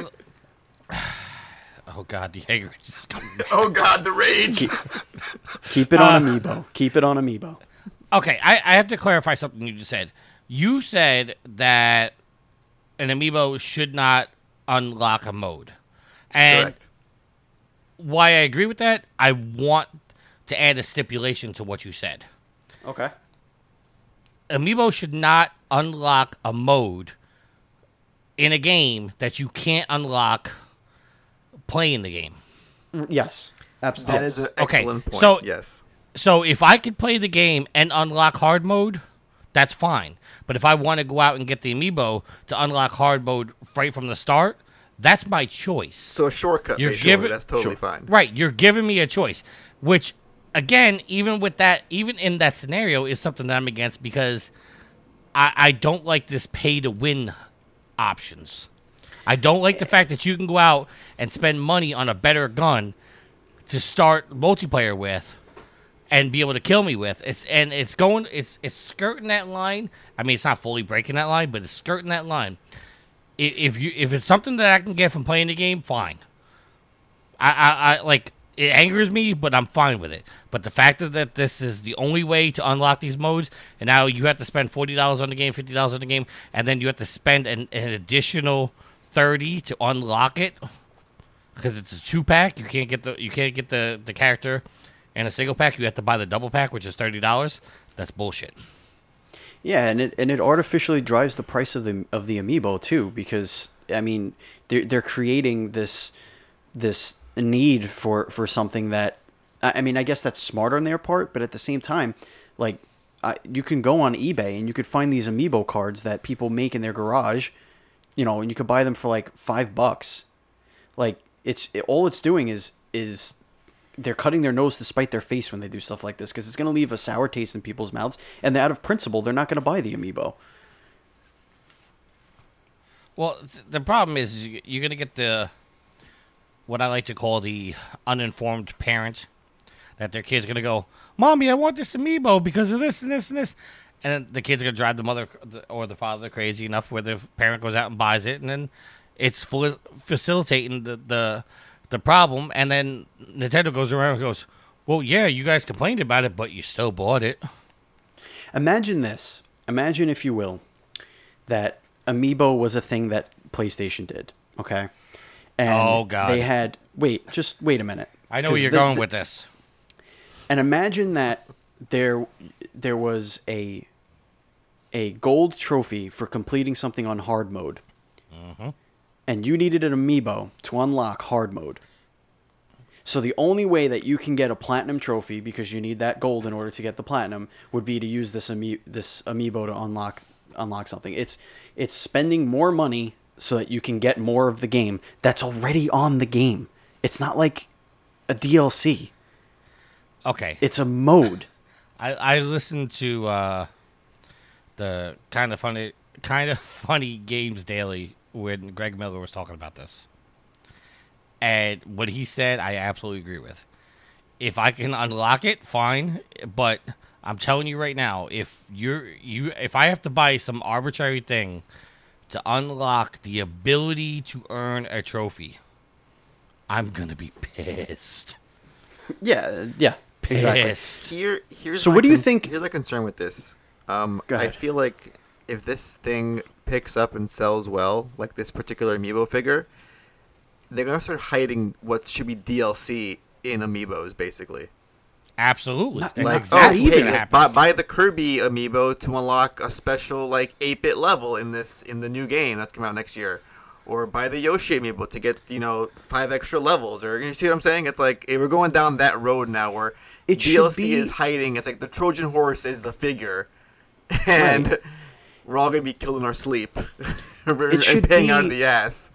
Speaker 3: Oh God, the anger is just coming back.
Speaker 2: Oh god, the rage!
Speaker 1: Keep, keep it on amiibo. Keep it on amiibo.
Speaker 3: Okay, I, I have to clarify something you just said. You said that an amiibo should not unlock a mode. And
Speaker 2: Correct.
Speaker 3: why I agree with that, I want to add a stipulation to what you said.
Speaker 1: Okay.
Speaker 3: Amiibo should not unlock a mode in a game that you can't unlock playing the game.
Speaker 1: Yes. Absolutely.
Speaker 2: That is an
Speaker 3: Okay,
Speaker 2: excellent point.
Speaker 3: so-
Speaker 2: yes.
Speaker 3: So if I could play the game and unlock hard mode, that's fine. But if I want to go out and get the amiibo to unlock hard mode right from the start, that's my choice.
Speaker 2: So a shortcut,
Speaker 3: You're
Speaker 2: basically.
Speaker 3: giving-
Speaker 2: That's totally
Speaker 1: Sure.
Speaker 2: fine.
Speaker 3: Right, you're giving me a choice, which again, even with that, even in that scenario, is something that I'm against because I, I don't like this pay to win options. I don't like the fact that you can go out and spend money on a better gun to start multiplayer with and be able to kill me with. It's and it's going it's it's skirting that line. I mean, it's not fully breaking that line, but it's skirting that line. I- If you if it's something that I can get from playing the game, fine. I I, I like it angers me, but I'm fine with it. But the fact that that this is the only way to unlock these modes, and now you have to spend forty dollars on the game, fifty dollars on the game, and then you have to spend an, an additional thirty to unlock it because it's a two pack. You can't get the you can't get the, the character in a single pack. You have to buy the double pack, which is thirty dollars. That's bullshit.
Speaker 1: Yeah, and it and it artificially drives the price of the of the amiibo too, because I mean they're they're creating this this need for for something that I I mean I guess that's smart on their part, but at the same time, like I, you can go on eBay and you could find these amiibo cards that people make in their garage, you know, and you could buy them for like five bucks. Like it's it, all it's doing is is they're cutting their nose to spite their face when they do stuff like this because it's going to leave a sour taste in people's mouths, and out of principle, they're not going to buy the amiibo.
Speaker 3: Well, th- the problem is you- you're going to get the what I like to call the uninformed parent that their kid's going to go, "Mommy, I want this amiibo because of this and this and this," and then the kid's going to drive the mother or the father crazy enough where the parent goes out and buys it, and then it's full facilitating the, the the problem, and then Nintendo goes around and goes, "Well, yeah, you guys complained about it, but you still bought it."
Speaker 1: Imagine this. Imagine, if you will, that amiibo was a thing that PlayStation did. Okay. And
Speaker 3: Oh, God.
Speaker 1: They had. Wait, just wait a minute.
Speaker 3: I know where
Speaker 1: 'Cause
Speaker 3: you're
Speaker 1: the-
Speaker 3: going
Speaker 1: the-
Speaker 3: with this.
Speaker 1: And imagine that there there was a a gold trophy for completing something on hard mode.
Speaker 3: Mm-hmm.
Speaker 1: And you needed an amiibo to unlock hard mode. So the only way that you can get a platinum trophy, because you need that gold in order to get the platinum, would be to use this ami- this amiibo to unlock unlock something. It's it's spending more money so that you can get more of the game that's already on the game. It's not like a D L C.
Speaker 3: Okay.
Speaker 1: It's a mode.
Speaker 3: I, I listened to uh, the kind of funny kind of funny games daily when Greg Miller was talking about this, and what he said I absolutely agree with. If I can unlock it, fine, but I'm telling you right now, if you're you if I have to buy some arbitrary thing to unlock the ability to earn a trophy, I'm gonna be pissed.
Speaker 1: Yeah, yeah. Exactly.
Speaker 3: Pissed.
Speaker 2: Here, here's
Speaker 1: So
Speaker 2: my
Speaker 1: what do you
Speaker 2: cons-
Speaker 1: think-
Speaker 2: Here's my concern with this. Um,
Speaker 1: Go
Speaker 2: I
Speaker 1: ahead.
Speaker 2: feel like if this thing picks up and sells well, like this particular amiibo figure, they're gonna start hiding what should be D L C in amiibos, basically.
Speaker 3: Absolutely.
Speaker 1: Not-
Speaker 3: That's
Speaker 1: not
Speaker 2: Like,
Speaker 3: exactly
Speaker 2: oh,
Speaker 1: even
Speaker 3: what's
Speaker 2: hey,
Speaker 3: gonna
Speaker 2: like,
Speaker 3: happen.
Speaker 2: buy, buy the Kirby amiibo to unlock a special like eight bit level in this in the new game that's coming out next year, or buy the Yoshi amiibo to get you know five extra levels. Or you see what I'm saying? It's like hey, we're going down that road now where
Speaker 1: It
Speaker 2: D L
Speaker 1: should
Speaker 2: C
Speaker 1: be-
Speaker 2: is hiding. It's like the Trojan horse is the figure, and
Speaker 1: Right.
Speaker 2: we're all gonna be killed in our sleep and
Speaker 1: It should
Speaker 2: paying out of
Speaker 1: be-
Speaker 2: the ass.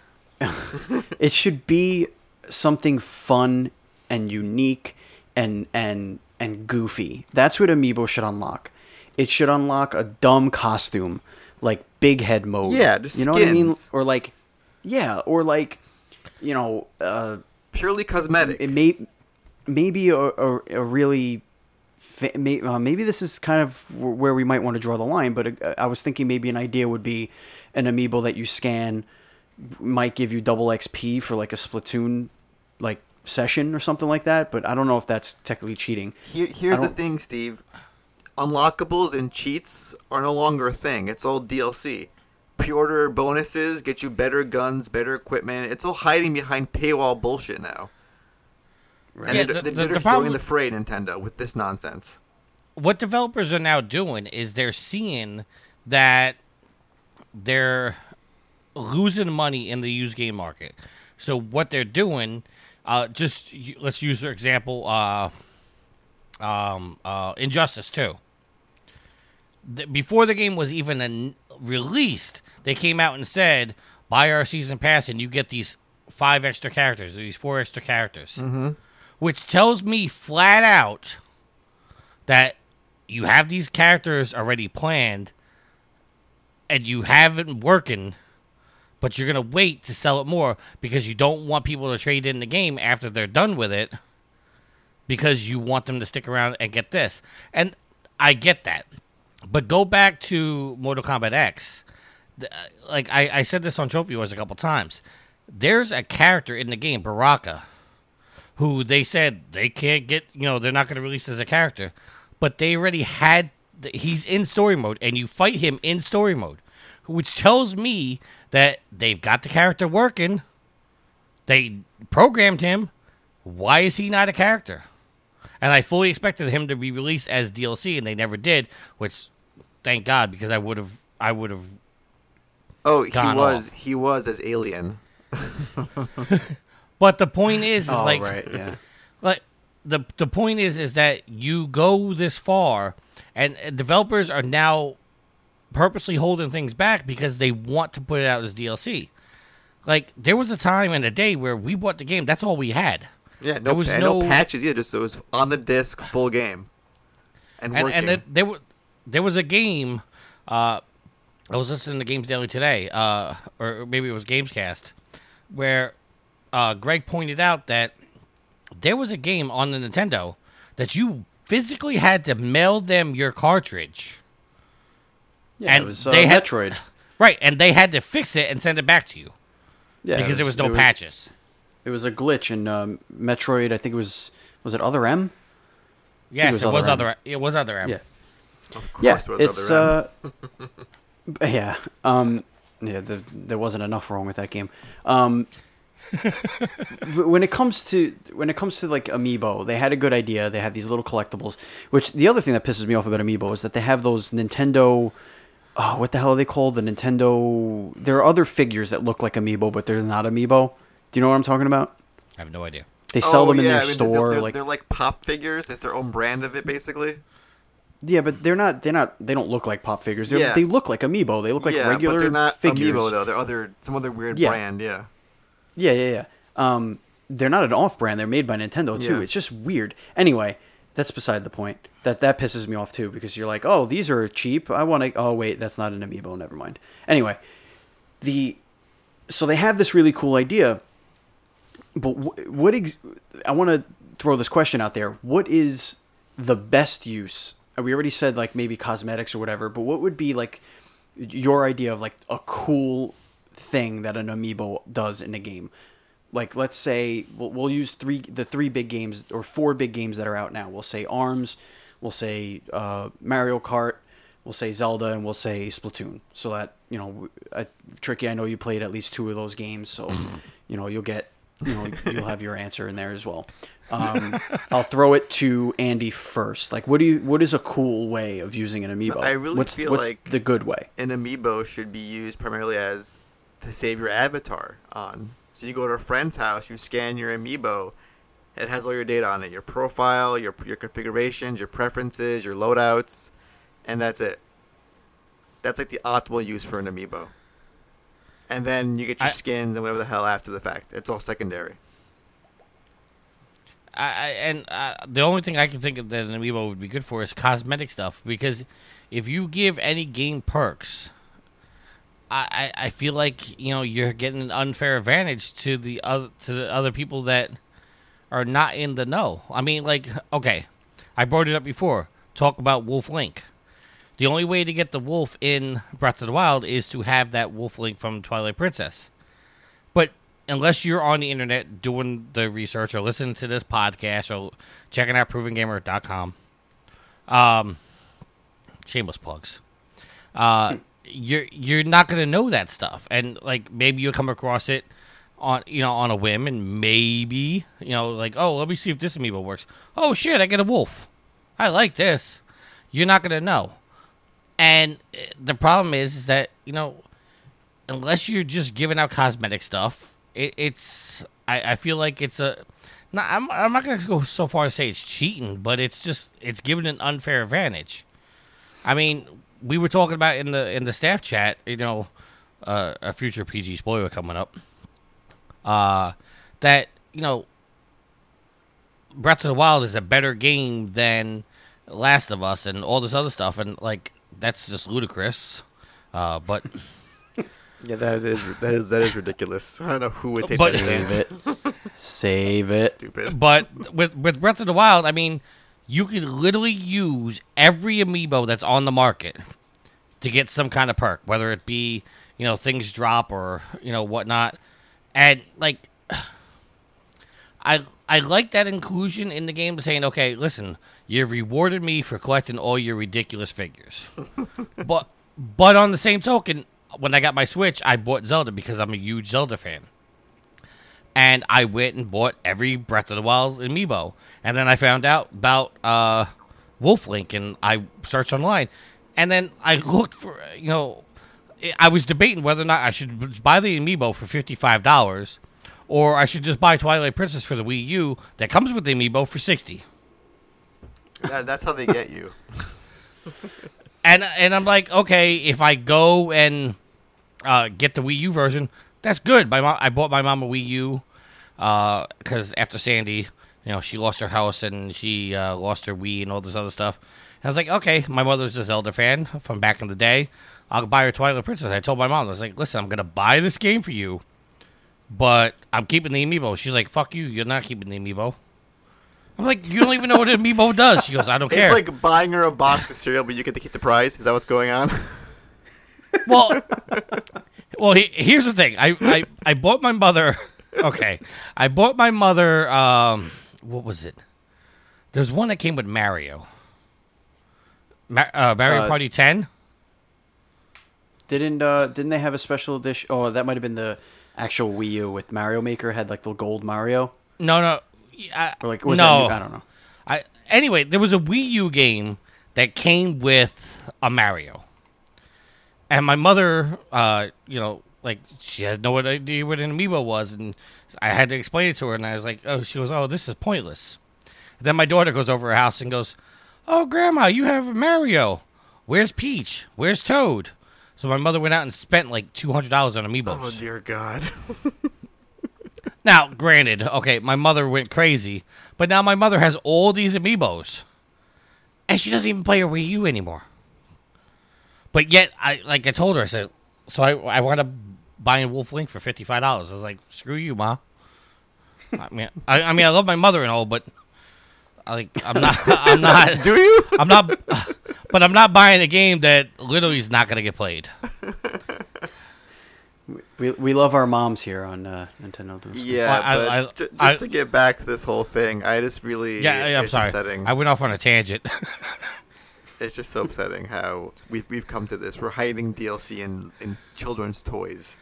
Speaker 1: It should be something fun and unique and and and goofy. That's what amiibo should unlock. It should unlock a dumb costume, like big head mode.
Speaker 2: Yeah, just
Speaker 1: you know what I mean?
Speaker 2: skins.
Speaker 1: Or like, yeah, or like, you know, uh,
Speaker 2: Purely cosmetic.
Speaker 1: it may maybe a, a, a really fa- may, uh, maybe this is kind of wh- where we might want to draw the line, but uh, I was thinking maybe an idea would be an amiibo that you scan might give you double X P for like a Splatoon like session or something like that, but I don't know if that's technically cheating.
Speaker 2: Here, here's
Speaker 1: I
Speaker 2: the
Speaker 1: don't-
Speaker 2: thing, Steve. Unlockables and cheats are no longer a thing. It's all D L C. Pre-order bonuses get you better guns, better equipment. It's all hiding behind paywall bullshit now. And
Speaker 3: Yeah,
Speaker 2: they're,
Speaker 3: the-
Speaker 2: they're,
Speaker 3: the-
Speaker 2: they're
Speaker 3: the
Speaker 2: throwing
Speaker 3: problem-
Speaker 2: the fray, Nintendo, with this nonsense.
Speaker 3: What developers are now doing is they're seeing that they're losing money in the used game market. So what they're doing, uh, just y- let's use for example, uh, um, uh, Injustice two. The, before the game was even an, released, they came out and said, "Buy our season pass and you get these five extra characters, or these four extra characters."
Speaker 2: Mm-hmm.
Speaker 3: which tells me flat out that you have these characters already planned and you have it working, but you're going to wait to sell it more because you don't want people to trade in the game after they're done with it because you want them to stick around and get this. And I get that. But go back to Mortal Kombat X. Like, I, I said this on Trophy Wars a couple times. There's a character in the game, Baraka, who they said they can't get, you know, they're not going to release as a character. But they already had, he's in story mode, and you fight him in story mode, which tells me that they've got the character working. They programmed him. Why is he not a character? And I fully expected him to be released as D L C, and they never did, which, thank God, because I would have, I would have.
Speaker 2: Oh, he was,
Speaker 3: off.
Speaker 2: he was as Alien.
Speaker 3: But the point is, is
Speaker 1: Oh,
Speaker 3: like,
Speaker 1: right, yeah.
Speaker 3: like the the point is, is that you go this far, and developers are now purposely holding things back because they want to put it out as D L C. Like, there was a time in a day where we bought the game, that's all we had.
Speaker 2: Yeah, no,
Speaker 3: There was
Speaker 2: and no,
Speaker 3: no-
Speaker 2: patches either. Just it was on the disc, full game, and,
Speaker 3: And
Speaker 2: working.
Speaker 3: and it, there was there was a game. Uh, I was listening to Games Daily today, uh, or maybe it was Gamescast, where uh, Greg pointed out that there was a game on the Nintendo that you physically had to mail them your cartridge.
Speaker 1: Yeah,
Speaker 3: And
Speaker 1: it was uh,
Speaker 3: they had-
Speaker 1: Metroid.
Speaker 3: Right, and they had to fix it and send it back to you
Speaker 1: Yeah,
Speaker 3: because
Speaker 1: it
Speaker 3: there was no
Speaker 1: it
Speaker 3: patches.
Speaker 1: It was a glitch in um, Metroid. I think it was was it Other M?
Speaker 3: Yes,
Speaker 1: was
Speaker 3: it was
Speaker 1: Other
Speaker 3: other. It was other. M.
Speaker 1: Yeah,
Speaker 2: of course,
Speaker 1: yeah.
Speaker 2: it was
Speaker 1: It's
Speaker 2: other end.
Speaker 1: uh, yeah, um, yeah. The, there wasn't enough wrong with that game. Um, when it comes to when it comes to like Amiibo, they had a good idea. They had these little collectibles. Which the other thing that pisses me off about Amiibo is that they have those Nintendo. Oh, what the hell are they called? The Nintendo. There are other figures that look like Amiibo, but they're not Amiibo. Do you know what I'm talking about?
Speaker 3: I have no idea.
Speaker 1: They sell
Speaker 2: oh,
Speaker 1: them in
Speaker 2: yeah,
Speaker 1: their
Speaker 2: I mean,
Speaker 1: store.
Speaker 2: They're, they're,
Speaker 1: like
Speaker 2: they're like pop figures. It's their own brand of it, basically.
Speaker 1: yeah, but they're not. They're not. They don't look like pop figures. They're,
Speaker 2: Yeah.
Speaker 1: They look like Amiibo. They look like
Speaker 2: yeah,
Speaker 1: regular
Speaker 2: but they're not
Speaker 1: figures.
Speaker 2: Amiibo though. They're other some other weird
Speaker 1: Yeah.
Speaker 2: brand. Yeah.
Speaker 1: Yeah, yeah, yeah. Um, they're not an off-brand. They're made by Nintendo too.
Speaker 2: Yeah.
Speaker 1: It's just weird. Anyway, that's beside the point. That that pisses me off too because you're like, oh, these are cheap. I want to. Oh, wait, that's not an Amiibo. Never mind. Anyway, the so they have this really cool idea, but wh- what? Ex- I want to throw this question out there. What is the best use? We already said like maybe cosmetics or whatever, but what would be like your idea of like a cool thing that an Amiibo does in a game? Like, let's say we'll, we'll use three the three big games or four big games that are out now. We'll say ARMS, we'll say uh, Mario Kart, we'll say Zelda, and we'll say Splatoon. So that, you know, I, Tricky, I know you played at least two of those games, so you know you'll get you know you'll have your answer in there as well. Um, I'll throw it to Andy first. Like, what do you what is a cool way of using an Amiibo?
Speaker 2: I really
Speaker 1: what's,
Speaker 2: feel
Speaker 1: what's
Speaker 2: like
Speaker 1: the good way?
Speaker 2: An Amiibo should be used primarily as to save your avatar on. So you go to a friend's house, you scan your Amiibo, it has all your data on it, your profile, your your configurations, your preferences, your loadouts, and that's it. That's like the optimal use for an Amiibo. And then you get your
Speaker 3: I-
Speaker 2: skins and whatever the hell after the fact. It's all secondary.
Speaker 3: I, I and uh, the only thing I can think of that an Amiibo would be good for is cosmetic stuff. Because if you give any game perks, I, I, I feel like you know you're getting an unfair advantage to the other to the other people that are not in the know. I mean, like, okay, I brought it up before. Talk about Wolf Link. The only way to get the wolf in Breath of the Wild is to have that Wolf Link from Twilight Princess. But unless you're on the internet doing the research or listening to this podcast or checking out proven gamer dot com, um, shameless plugs, uh, you're you're not going to know that stuff. And like maybe you'll come across it on you know on a whim, and maybe you know like oh let me see if this Amiibo works. Oh shit, I get a wolf. I like this. You're not going to know. And the problem is, is that, you know, unless you're just giving out cosmetic stuff, it, it's, I, I feel like it's a, not, I'm, I'm not going to go so far as to say it's cheating, but it's just, it's giving an unfair advantage. I mean, we were talking about in the, in the staff chat, you know, uh, a future P G spoiler coming up, uh, that, you know, Breath of the Wild is a better game than Last of Us and all this other stuff, and like that's just ludicrous. Uh, but
Speaker 2: Yeah, that is that is that is ridiculous. I don't know who would take
Speaker 3: But-
Speaker 2: that
Speaker 1: Save
Speaker 2: stance.
Speaker 1: it. Save it.
Speaker 2: Stupid.
Speaker 3: but with with Breath of the Wild, I mean, you could literally use every amiibo that's on the market to get some kind of perk, whether it be you know things drop or you know whatnot, and like I I like that inclusion in the game, saying, okay, listen, you rewarded me for collecting all your ridiculous figures, but but on the same token, when I got my Switch, I bought Zelda because I'm a huge Zelda fan. And I went and bought every Breath of the Wild amiibo. And then I found out about uh, Wolf Link, and I searched online. And then I looked for, you know, I was debating whether or not I should buy the amiibo for fifty-five dollars or I should just buy Twilight Princess for the Wii U that comes with the amiibo for sixty dollars.
Speaker 2: That, that's how they get you.
Speaker 3: And, and I'm like, okay, if I go and uh, get the Wii U version, that's good. My mom, I bought my mom a Wii U because after Sandy, you know, she lost her house and she uh, lost her Wii and all this other stuff. And I was like, okay, my mother's a Zelda fan from back in the day. I'll buy her Twilight Princess. I told my mom, I was like, listen, I'm going to buy this game for you, but I'm keeping the amiibo. She's like, fuck you, you're not keeping the amiibo. I'm like, you don't even know what an amiibo does. She goes, I don't care.
Speaker 2: It's like buying her a box of cereal, but you get to keep the prize. Is that what's going on?
Speaker 3: Well, well. He, here's the thing. I, I, I bought my mother. Okay, I bought my mother. Um, what was it? There's one that came with Mario. Ma- uh, Mario
Speaker 1: Uh,
Speaker 3: Party ten.
Speaker 1: Didn't uh didn't they have a special edition? Oh, that might have been the actual Wii U with Mario Maker had like the gold Mario,
Speaker 3: No, no. I,
Speaker 1: or like was
Speaker 3: no.
Speaker 1: that new? I don't know.
Speaker 3: I anyway. There was a Wii U game that came with a Mario, and my mother, uh, you know, like she had no idea what an amiibo was, and I had to explain it to her, and I was like, "Oh," she goes, "Oh, this is pointless." Then my daughter goes over her house and goes, "Oh, Grandma, you have a Mario. Where's Peach? Where's Toad?" So my mother went out and spent like two hundred dollars on amiibos.
Speaker 2: Oh dear God.
Speaker 3: Now, granted, okay, my mother went crazy, but now my mother has all these amiibos, and she doesn't even play her Wii U anymore. But yet, I like I told her, I said, so I I wound up buying Wolf Link for fifty five dollars. I was like, screw you, Ma. I mean, I, I mean, I love my mother and all, but I like I'm not, I'm not,
Speaker 2: Do you?
Speaker 3: I'm not, but I'm not buying a game that literally is not going to get played.
Speaker 1: We we love our moms here on uh, Nintendo. Doing stuff.
Speaker 2: Yeah,
Speaker 3: Well, I-
Speaker 2: but
Speaker 3: I-
Speaker 2: ju- just
Speaker 3: I-
Speaker 2: to get back to this whole thing, I just really
Speaker 3: Yeah, yeah I'm
Speaker 2: it's
Speaker 3: sorry.
Speaker 2: upsetting.
Speaker 3: I went off on a tangent.
Speaker 2: It's just so upsetting how we've we've come to this. We're hiding D L C in, in children's toys.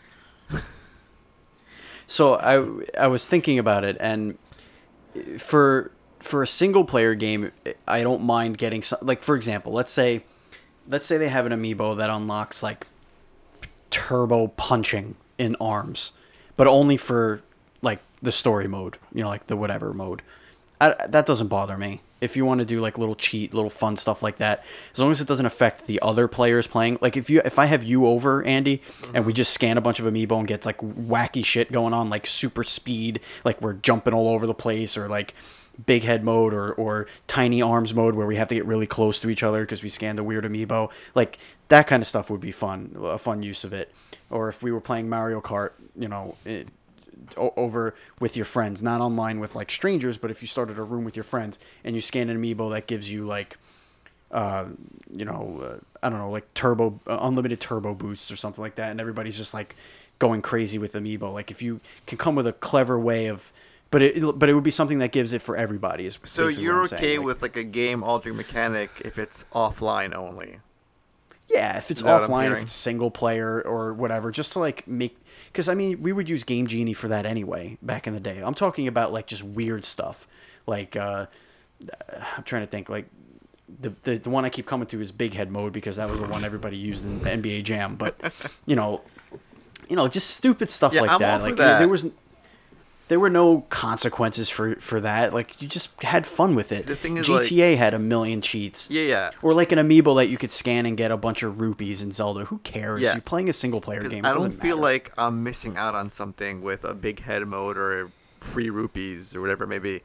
Speaker 1: So I I was thinking about it, and for for a single player game, I don't mind getting some. Like for example, let's say let's say they have an amiibo that unlocks like turbo punching in arms, but only for like the story mode, you know, like the whatever mode. I, that doesn't bother me. If you want to do like little cheat, little fun stuff like that, as long as it doesn't affect the other players playing. Like if you, if I have you over, Andy, and we just scan a bunch of amiibo and get like wacky shit going on, like super speed, like we're jumping all over the place, or like big head mode, or or tiny arms mode where we have to get really close to each other because we scanned the weird amiibo. Like that kind of stuff would be fun, a fun use of it. Or if we were playing Mario Kart, you know. It, over with your friends, not online with like strangers, but if you started a room with your friends and you scan an amiibo that gives you like uh you know uh, I don't know, like turbo uh, unlimited turbo boosts or something like that, and everybody's just like going crazy with amiibo. Like if you can come with a clever way of, but it but it would be something that gives it for everybody is
Speaker 2: So
Speaker 1: basically
Speaker 2: you're
Speaker 1: what I'm
Speaker 2: okay
Speaker 1: saying. Like,
Speaker 2: with like a game altering mechanic if it's offline only?
Speaker 1: yeah, if it's
Speaker 2: Is that what I'm
Speaker 1: offline, if
Speaker 2: hearing?
Speaker 1: it's single player or whatever, just to like make. Because, I mean, we would use Game Genie for that anyway, back in the day. I'm talking about, like, just weird stuff. Like, uh, I'm trying to think, like, the, the the one I keep coming to is Big Head Mode, because that was the one everybody used in the N B A Jam. But, you know, you know, just stupid stuff
Speaker 2: Yeah,
Speaker 1: like
Speaker 2: I'm
Speaker 1: that.
Speaker 2: all for
Speaker 1: Like,
Speaker 2: that.
Speaker 1: there was... There were no consequences for, for that. Like, you just had fun with it.
Speaker 2: The thing is,
Speaker 1: G T A had a million cheats.
Speaker 2: Yeah, yeah.
Speaker 1: Or like an amiibo that you could scan and get a bunch of rupees in Zelda. Who cares?
Speaker 2: Yeah.
Speaker 1: You're playing a single player
Speaker 2: 'Cause
Speaker 1: game. It
Speaker 2: I don't
Speaker 1: doesn't
Speaker 2: feel
Speaker 1: matter.
Speaker 2: like I'm missing out on something with a big head mode or free rupees or whatever it may be.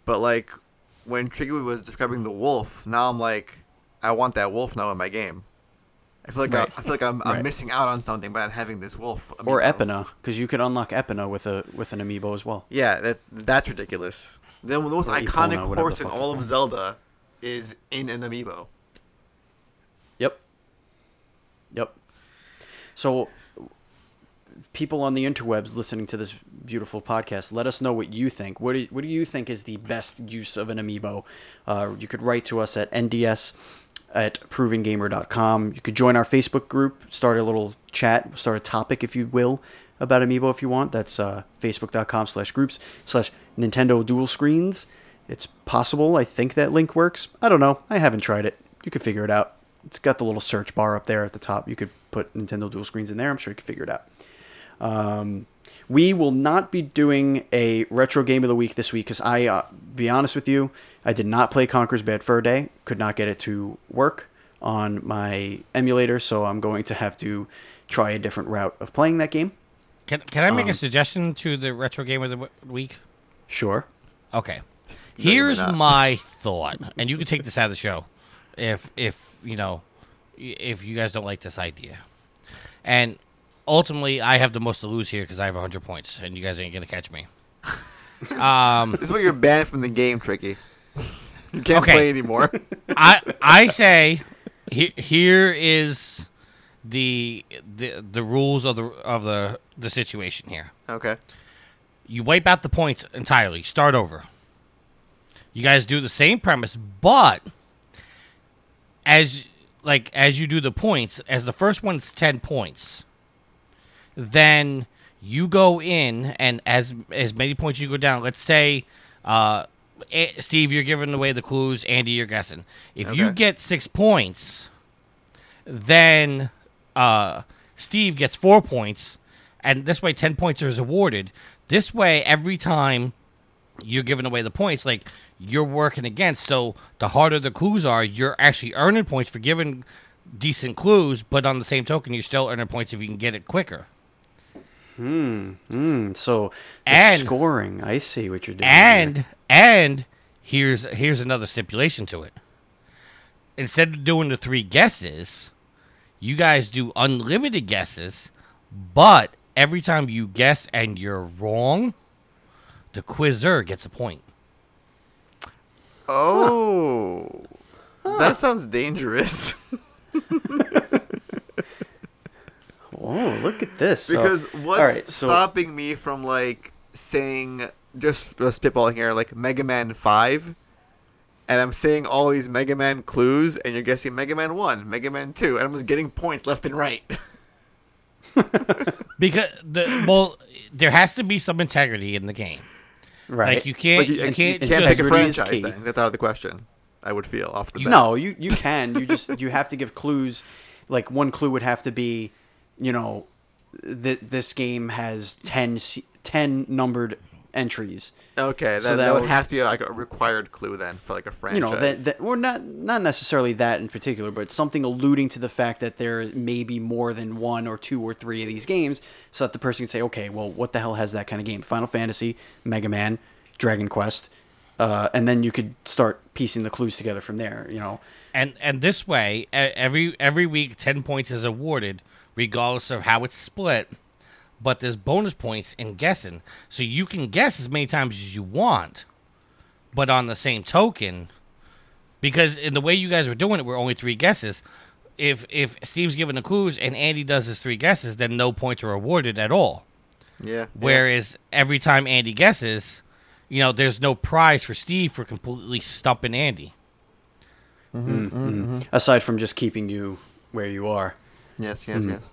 Speaker 2: But like when Tricky was describing the wolf, now I'm like, I want that wolf now in my game. I feel like
Speaker 1: Right.
Speaker 2: I, I feel like I'm, I'm
Speaker 1: Right.
Speaker 2: missing out on something by not having this wolf.
Speaker 1: Or
Speaker 2: amiibo.
Speaker 1: Epina, because you could unlock Epina with a with an amiibo as well.
Speaker 2: Yeah, that's that's ridiculous. The most
Speaker 1: Or Epona,
Speaker 2: iconic
Speaker 1: whatever
Speaker 2: horse
Speaker 1: the
Speaker 2: in
Speaker 1: fuck
Speaker 2: all
Speaker 1: it's
Speaker 2: of Zelda is in an amiibo.
Speaker 1: Yep. Yep. So, people on the interwebs listening to this beautiful podcast, let us know what you think. What do, what do you think is the best use of an amiibo? Uh, you could write to us at N D S at proven gamer dot com. You could join our Facebook group, start a little chat, start a topic, if you will, about amiibo if you want. That's uh, facebook.com slash groups slash Nintendo Dual Screens. It's possible. I think that link works. I don't know. I haven't tried it. You can figure it out. It's got the little search bar up there at the top. You could put Nintendo Dual Screens in there. I'm sure you can figure it out. Um, we will not be doing a retro game of the week this week because I, uh, be honest with you, I did not play Conker's Bad Fur Day. Could not get it to work on my emulator, so I'm going to have to try a different route of playing that game.
Speaker 3: Can Can I make
Speaker 1: Um,
Speaker 3: a suggestion to the retro game of the w- week?
Speaker 1: Sure.
Speaker 3: Okay.
Speaker 2: No, you may
Speaker 3: Here's
Speaker 2: not.
Speaker 3: my thought, and you can take this out of the show, if if you know, if you guys don't like this idea. And ultimately, I have the most to lose here because I have one hundred points, and you guys ain't gonna catch me. Um,
Speaker 2: This is why you're banned from the game, Tricky. You can't
Speaker 3: Okay.
Speaker 2: play anymore.
Speaker 3: I I say, he, here is the the the rules of the of the the situation here.
Speaker 2: Okay.
Speaker 3: You wipe out the points entirely. Start over. You guys do the same premise, but as like as you do the points, as the first one's ten points, then you go in and as as many points you go down. Let's say, uh, A- Steve, you're giving away the clues. Andy, you're guessing. If you
Speaker 2: Okay.
Speaker 3: get six points, then uh, Steve gets four points, and this way ten points are awarded. This way, every time you're giving away the points, like you're working against. So the harder the clues are, you're actually earning points for giving decent clues, but on the same token, you're still earning points if you can get it quicker.
Speaker 1: Hmm. So the
Speaker 3: And-
Speaker 1: scoring. I see what you're doing. here.
Speaker 3: And and here's here's another stipulation to it. Instead of doing the three guesses, you guys do unlimited guesses, but every time you guess and you're wrong, the quizzer gets a point.
Speaker 2: Oh. That sounds dangerous.
Speaker 1: Oh, look at this. So-
Speaker 2: Because what's
Speaker 1: all right, so
Speaker 2: stopping me from like saying just uh, spitballing here like Mega Man five, and I'm saying all these Mega Man clues, and you're guessing Mega Man one, Mega Man two, and I'm just getting points left and right.
Speaker 3: Because the well, there has to be some integrity in the game.
Speaker 1: right.
Speaker 3: Like you can't
Speaker 2: Like, you,
Speaker 3: you,
Speaker 2: you
Speaker 3: can't,
Speaker 2: can't
Speaker 3: just,
Speaker 2: pick a
Speaker 1: Integrity is
Speaker 2: franchise
Speaker 1: key.
Speaker 2: then. That's out of the question. I would feel off the bat.
Speaker 1: No, you you can. You just you have to give clues. Like one clue would have to be, you know, th- this game has ten, se- ten numbered entries.
Speaker 2: Okay, that,
Speaker 1: So
Speaker 2: that,
Speaker 1: that
Speaker 2: would
Speaker 1: would-
Speaker 2: have to be like a required clue then for like a franchise.
Speaker 1: You know, that, that or not not necessarily that in particular, but something alluding to the fact that there may be more than one or two or three of these games, so that the person can say, okay, well, what the hell has that kind of game? Final Fantasy, Mega Man, Dragon Quest, uh, and then you could start piecing the clues together from there. You know,
Speaker 3: and and this way, e- every every week, ten points is awarded, regardless of how it's split. But there's bonus points in guessing, so you can guess as many times as you want. But on the same token, because in the way you guys were doing it, we're only three guesses. If if Steve's giving the clues and Andy does his three guesses, then no points are awarded at all.
Speaker 2: yeah.
Speaker 3: Whereas every time Andy guesses, you know, there's no prize for Steve for completely stumping Andy.
Speaker 1: aside from just keeping you where you are.
Speaker 2: yeah. Yes, yes, yes.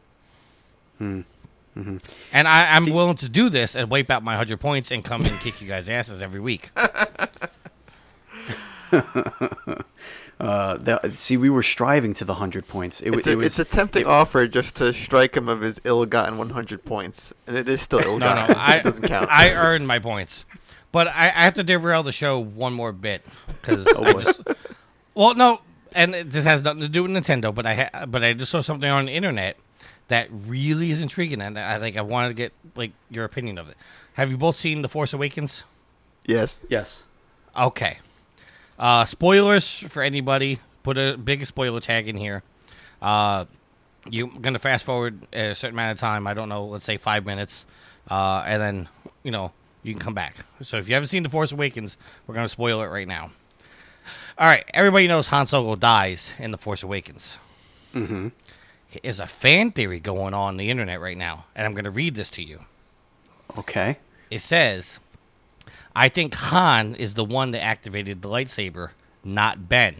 Speaker 3: And I, I'm willing to do this and wipe out my one hundred points and come and kick you guys' asses every week.
Speaker 1: Uh, the, see, we were striving to the hundred points. It, wa-
Speaker 2: It's
Speaker 1: it
Speaker 2: a,
Speaker 1: was
Speaker 2: it's a tempting offer just to strike him of his ill-gotten one hundred points, and it is still
Speaker 3: No,
Speaker 2: ill-gotten.
Speaker 3: no, I,
Speaker 2: it doesn't count.
Speaker 3: I earned my points. But I, I have to derail the show one more bit. Because
Speaker 1: Oh,
Speaker 3: I
Speaker 1: boy.
Speaker 3: just... Well, no, and this has nothing to do with Nintendo, but I ha- but I just saw something on the internet that really is intriguing, and I think I wanted to get like your opinion of it. Have you both seen The Force Awakens?
Speaker 2: Yes.
Speaker 1: yes.
Speaker 3: Okay. Uh, spoilers for anybody. Put a big spoiler tag in here. Uh, you're going to fast forward a certain amount of time. I don't know, let's say five minutes. Uh, and then, you know, you can come back. So if you haven't seen The Force Awakens, we're going to spoil it right now. All right. Everybody knows Han Solo dies in The Force Awakens.
Speaker 1: Mm-hmm.
Speaker 3: There's a fan theory going on, on the internet right now. And I'm going to read this to you.
Speaker 1: Okay.
Speaker 3: It says, I think Han is the one that activated the lightsaber, not Ben.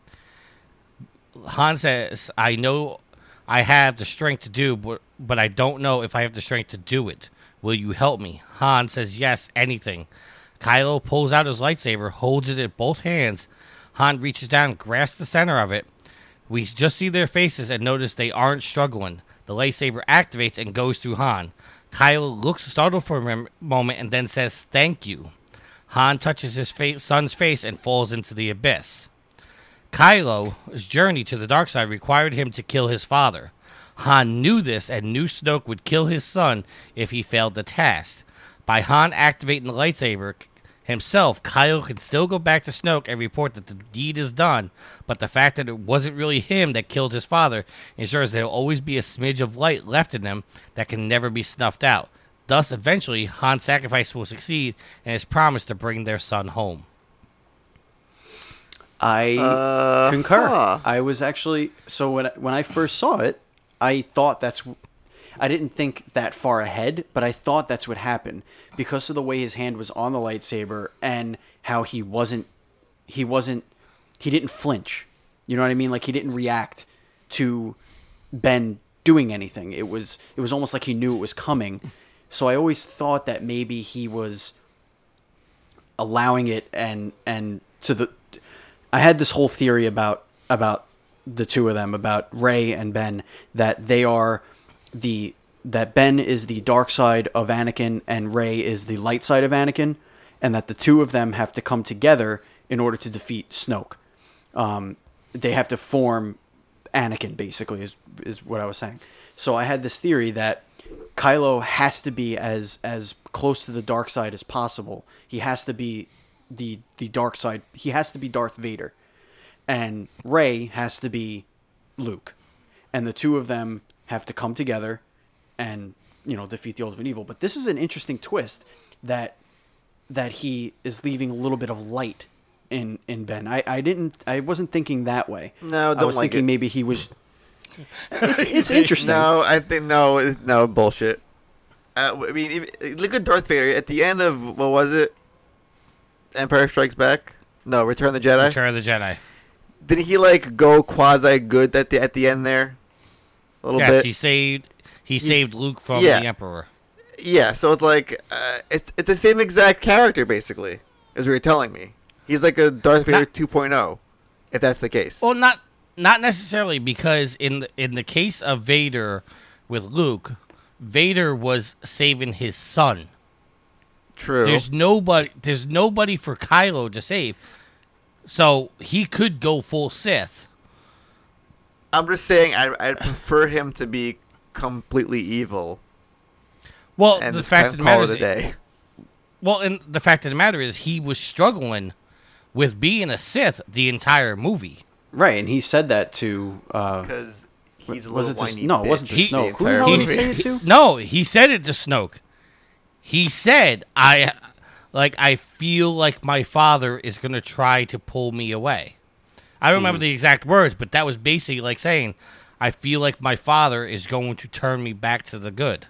Speaker 3: Han says, I know I have the strength to do, but, but I don't know if I have the strength to do it. Will you help me? Han says, yes, anything. Kylo pulls out his lightsaber, holds it in both hands. Han reaches down, grasps the center of it. We just see their faces and notice they aren't struggling. The lightsaber activates and goes through Han. Kylo looks startled for a mem- moment and then says, thank you. Han touches his fa- son's face and falls into the abyss. Kylo's journey to the dark side required him to kill his father. Han knew this and knew Snoke would kill his son if he failed the task. By Han activating the lightsaber himself, Kylo can still go back to Snoke and report that the deed is done, but the fact that it wasn't really him that killed his father ensures there will always be a smidge of light left in them that can never be snuffed out. Thus, eventually, Han's sacrifice will succeed and his promise to bring their son home.
Speaker 1: I
Speaker 4: Uh,
Speaker 1: concur.
Speaker 4: huh.
Speaker 1: I was actually so when when I first saw it, I thought that's I didn't think that far ahead, but I thought that's what happened because of the way his hand was on the lightsaber and how he wasn't he wasn't he didn't flinch. You know what I mean? Like he didn't react to Ben doing anything. It was it was almost like he knew it was coming. So I always thought that maybe he was allowing it and and to the I had this whole theory about about the two of them, about Rey and Ben, that they are the that Ben is the dark side of Anakin and Rey is the light side of Anakin, and that the two of them have to come together in order to defeat Snoke. Um, they have to form Anakin, basically, is is what I was saying. So I had this theory that Kylo has to be as as close to the dark side as possible. He has to be the the dark side. He has to be Darth Vader, and Rey has to be Luke, and the two of them have to come together and, you know, defeat the ultimate evil. But this is an interesting twist that that he is leaving a little bit of light in in Ben. I, I didn't I wasn't thinking that way.
Speaker 4: No,
Speaker 1: I
Speaker 4: don't
Speaker 1: was
Speaker 4: like
Speaker 1: thinking
Speaker 4: it.
Speaker 1: maybe he was. It's, it's interesting.
Speaker 4: No, I think no, it- no bullshit. Uh, I mean, if, look at Darth Vader at the end of what was it? Empire Strikes Back? No, Return of the Jedi.
Speaker 3: Return of the Jedi.
Speaker 4: Didn't he like go quasi good at the at the end there? A little
Speaker 3: Yes,
Speaker 4: bit.
Speaker 3: he saved he
Speaker 4: He's-
Speaker 3: saved Luke from
Speaker 4: yeah.
Speaker 3: the Emperor.
Speaker 4: Yeah, so it's like uh, it's it's the same exact character basically, as you were telling me. He's like a Darth Vader
Speaker 3: Not-
Speaker 4: 2.0, if that's the case.
Speaker 3: Well, not not necessarily, because in the, in the case of Vader with Luke, Vader was saving his son.
Speaker 4: True.
Speaker 3: There's nobody. There's nobody for Kylo to save, so he could go full Sith.
Speaker 4: I'm just saying I I'd prefer him to be completely evil
Speaker 3: Well,
Speaker 4: and
Speaker 3: the
Speaker 4: just
Speaker 3: fact
Speaker 4: kind
Speaker 3: of
Speaker 4: of
Speaker 3: the
Speaker 4: call
Speaker 3: matter
Speaker 4: it a
Speaker 3: is,
Speaker 4: day.
Speaker 3: well, and the fact of the matter is, he was struggling with being a Sith the entire movie.
Speaker 1: Right, and he said that to. Uh,
Speaker 4: Because he's a
Speaker 1: was
Speaker 4: little
Speaker 1: it to,
Speaker 4: whiny
Speaker 1: no, it wasn't to
Speaker 4: bitch
Speaker 3: He-
Speaker 1: Snoke.
Speaker 4: the
Speaker 1: Who the
Speaker 4: entire
Speaker 1: hell did he
Speaker 4: movie.
Speaker 1: say it to?
Speaker 3: No, he said it to Snoke. He said, "I like. I feel like my father is going to try to pull me away." I don't remember the exact words, but that was basically like saying, "I feel like my father is going to turn me back to the good."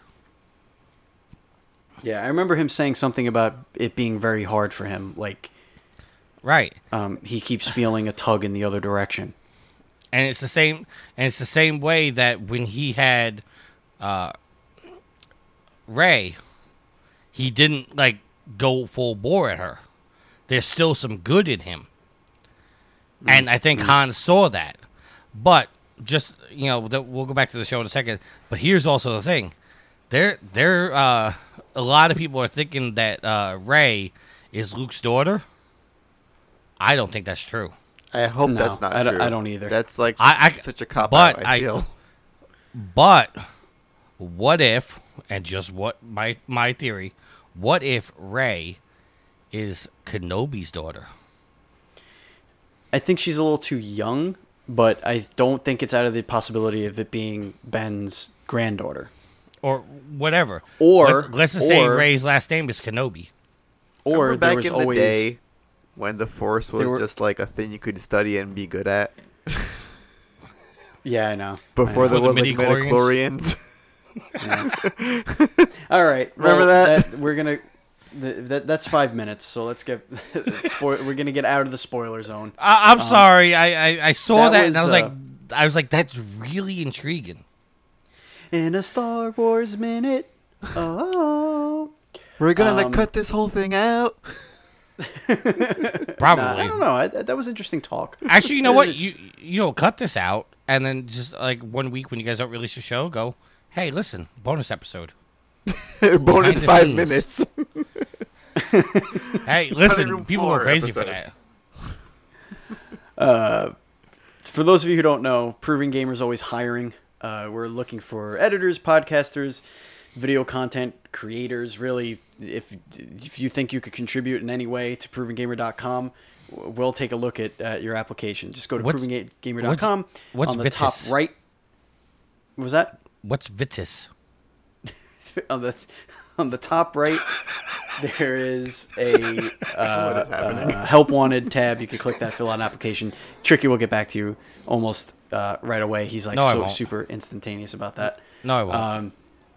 Speaker 1: Yeah, I remember him saying something about it being very hard for him. Like,
Speaker 3: Right.
Speaker 1: um, he keeps feeling a tug in the other direction.
Speaker 3: And it's the same. And it's the same way that when he had uh, Rey, he didn't like go full bore at her. There's still some good in him, and I think Han saw that. But just you know, th- we'll go back to the show in a second. But here's also the thing: there, there, uh, a lot of people are thinking that uh, Rey is Luke's daughter. I don't think that's true.
Speaker 4: I hope
Speaker 1: No,
Speaker 4: that's not
Speaker 1: I don't-
Speaker 4: true.
Speaker 1: I don't either.
Speaker 4: That's like
Speaker 3: I- I-
Speaker 4: such a cop
Speaker 3: but
Speaker 4: out, I
Speaker 3: I-
Speaker 4: feel.
Speaker 3: But what if, and just what my my theory, what if Rey is Kenobi's daughter.
Speaker 1: I think she's a little too young, but I don't think it's out of the possibility of it being Ben's granddaughter.
Speaker 3: Or whatever.
Speaker 1: Or
Speaker 3: Let, let's just say
Speaker 1: or-
Speaker 3: Rey's last name is Kenobi.
Speaker 1: Or
Speaker 4: Remember
Speaker 1: there
Speaker 4: back
Speaker 1: was
Speaker 4: in
Speaker 1: always
Speaker 4: the day when the Force was
Speaker 1: There were-
Speaker 4: just like a thing you could study and be good at
Speaker 1: yeah, I know.
Speaker 4: before
Speaker 1: I
Speaker 4: there
Speaker 1: know.
Speaker 4: was like
Speaker 3: Midi-chlorians?
Speaker 4: midichlorians.
Speaker 1: Yeah. All right,
Speaker 4: Remember
Speaker 1: well,
Speaker 4: that?
Speaker 1: We're gonna. th- That that's five minutes, so let's get. Spoil, we're gonna get out of the spoiler zone.
Speaker 3: I, I'm sorry. I, I, I saw
Speaker 1: that
Speaker 3: that, and I
Speaker 1: was,
Speaker 3: was
Speaker 1: uh,
Speaker 3: like, I was like, that's really intriguing.
Speaker 1: In a Star Wars minute. Oh.
Speaker 4: We're gonna
Speaker 1: Um,
Speaker 4: cut this whole thing out.
Speaker 3: Probably.
Speaker 1: Nah, I don't know. I, that was interesting talk.
Speaker 3: Actually, you know what? You you know, cut this out, and then just like one week when you guys don't release your show, go, hey, listen, bonus episode.
Speaker 4: Bonus
Speaker 3: the
Speaker 4: five
Speaker 3: scenes.
Speaker 4: minutes.
Speaker 3: Hey,
Speaker 4: Room
Speaker 3: listen, people
Speaker 4: floor
Speaker 3: are crazy for
Speaker 4: episode.
Speaker 3: that.
Speaker 1: Uh, for those of you who don't know, Proving Gamer is always hiring. Uh, we're looking for editors, podcasters, video content creators. Really, if if you think you could contribute in any way to proving gamer dot com, we'll take a look at uh, your application. Just go to
Speaker 3: What's-
Speaker 1: proving gamer dot com.
Speaker 3: what's
Speaker 1: on the
Speaker 3: Vitis?
Speaker 1: top right? What was that?
Speaker 3: What's Vitis?
Speaker 1: on the on the top right, there is a uh,
Speaker 2: What is happening?
Speaker 1: uh, help wanted tab. You can click that, fill out an application. Tricky will get back to you almost uh, right away. He's like
Speaker 3: No, I
Speaker 1: so
Speaker 3: won't.
Speaker 1: super instantaneous about that.
Speaker 3: No, I won't.
Speaker 1: Um,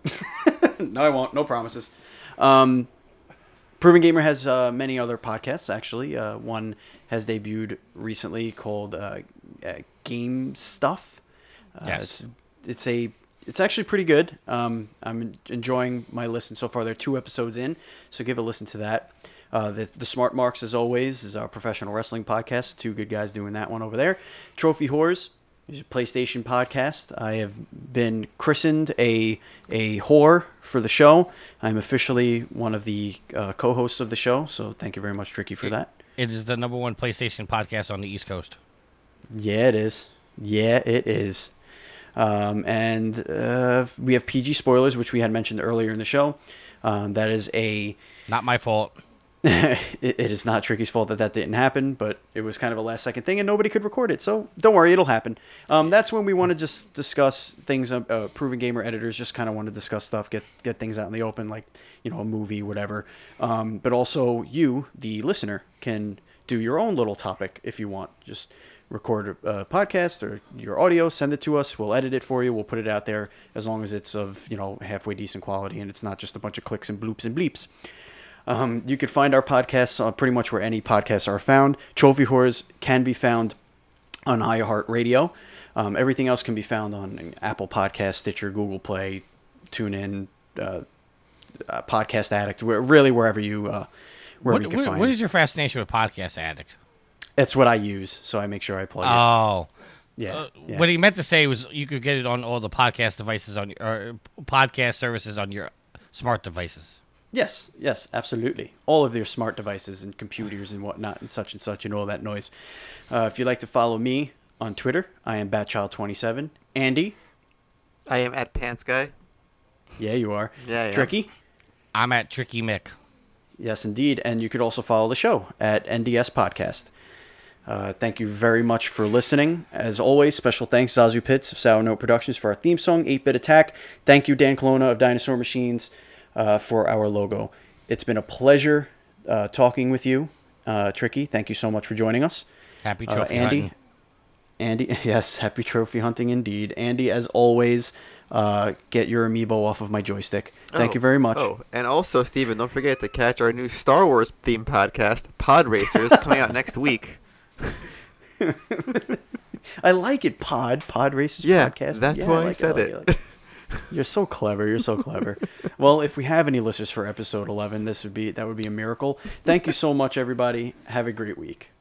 Speaker 1: no, I won't. No promises. Um, Proven Gamer has uh, many other podcasts, actually. Uh, one has debuted recently called uh, uh, Game Stuff. Uh,
Speaker 3: Yes.
Speaker 1: It's, it's a it's actually pretty good. Um, I'm en- enjoying my listen so far. They're two episodes in, so give a listen to that. Uh, the, the Smart Marks, as always, is our professional wrestling podcast. Two good guys doing that one over there. Trophy Whores is a PlayStation podcast. I have been christened a a whore for the show. I'm officially one of the uh, co-hosts of the show, so thank you very much, Tricky, for that.
Speaker 3: It is the number one PlayStation podcast on the East Coast.
Speaker 1: Yeah, it is. Yeah, it is. Um, and uh, we have P G Spoilers, which we had mentioned earlier in the show. Um, that is a...
Speaker 3: Not my fault.
Speaker 1: it, it is not Tricky's fault that that didn't happen, but it was kind of a last second thing and nobody could record it. So don't worry, it'll happen. Um, that's when we want to just discuss things. Uh, uh, Proven Gamer editors just kind of want to discuss stuff, get get things out in the open, like, you know, a movie, whatever. Um, but also you, the listener, can do your own little topic if you want. Just record a, a podcast or your audio, send it to us. We'll edit it for you. We'll put it out there as long as it's of, you know, halfway decent quality and it's not just a bunch of clicks and bloops and bleeps. Um, you can find our podcasts uh, pretty much where any podcasts are found. Trophy Whores can be found on iHeartRadio. Um, everything else can be found on Apple Podcasts, Stitcher, Google Play, TuneIn, uh, uh, Podcast Addict, where, really wherever you uh, wherever
Speaker 3: What,
Speaker 1: you can
Speaker 3: what,
Speaker 1: find.
Speaker 3: what is your fascination with Podcast Addict?
Speaker 1: That's what I use, so I make sure I plug it.
Speaker 3: Oh.
Speaker 1: Yeah,
Speaker 3: Uh,
Speaker 1: yeah.
Speaker 3: What he meant to say was you could get it on all the podcast devices on your or podcast services on your smart devices.
Speaker 1: Yes, yes, absolutely. All of their smart devices and computers and whatnot and such and such and all that noise. Uh, if you'd like to follow me on Twitter, I am Batchild twenty-seven. Andy,
Speaker 4: I am at Pants Guy.
Speaker 1: yeah, you are.
Speaker 4: Yeah, yeah.
Speaker 1: Tricky,
Speaker 3: I'm at Tricky Mick.
Speaker 1: yes, indeed. And you could also follow the show at N D S Podcast. Uh, thank you very much for listening. As always, special thanks Zazu Pitts of Sour Note Productions for our theme song, eight bit Attack. Thank you, Dan Colonna of Dinosaur Machines, uh, for our logo. It's been a pleasure uh, talking with you, uh, Tricky. Thank you so much for joining us.
Speaker 3: Happy
Speaker 1: Uh,
Speaker 3: trophy
Speaker 1: Andy,
Speaker 3: hunting.
Speaker 1: Andy, yes, happy trophy hunting indeed. Andy, as always, uh, get your amiibo off of my joystick. Thank
Speaker 4: Oh,
Speaker 1: you very much.
Speaker 4: Oh, and also, Steven, don't forget to catch our new Star Wars themed podcast, Pod Racers, coming out next week.
Speaker 1: I like it, Pod. Pod Races
Speaker 4: Yeah,
Speaker 1: Podcast.
Speaker 4: that's
Speaker 1: Yeah,
Speaker 4: why I
Speaker 1: like
Speaker 4: said
Speaker 1: like
Speaker 4: it.
Speaker 1: like You're so clever. You're so clever. Well, if we have any listeners for episode eleven, this would be that would be a miracle. Thank you so much, everybody. Have a great week.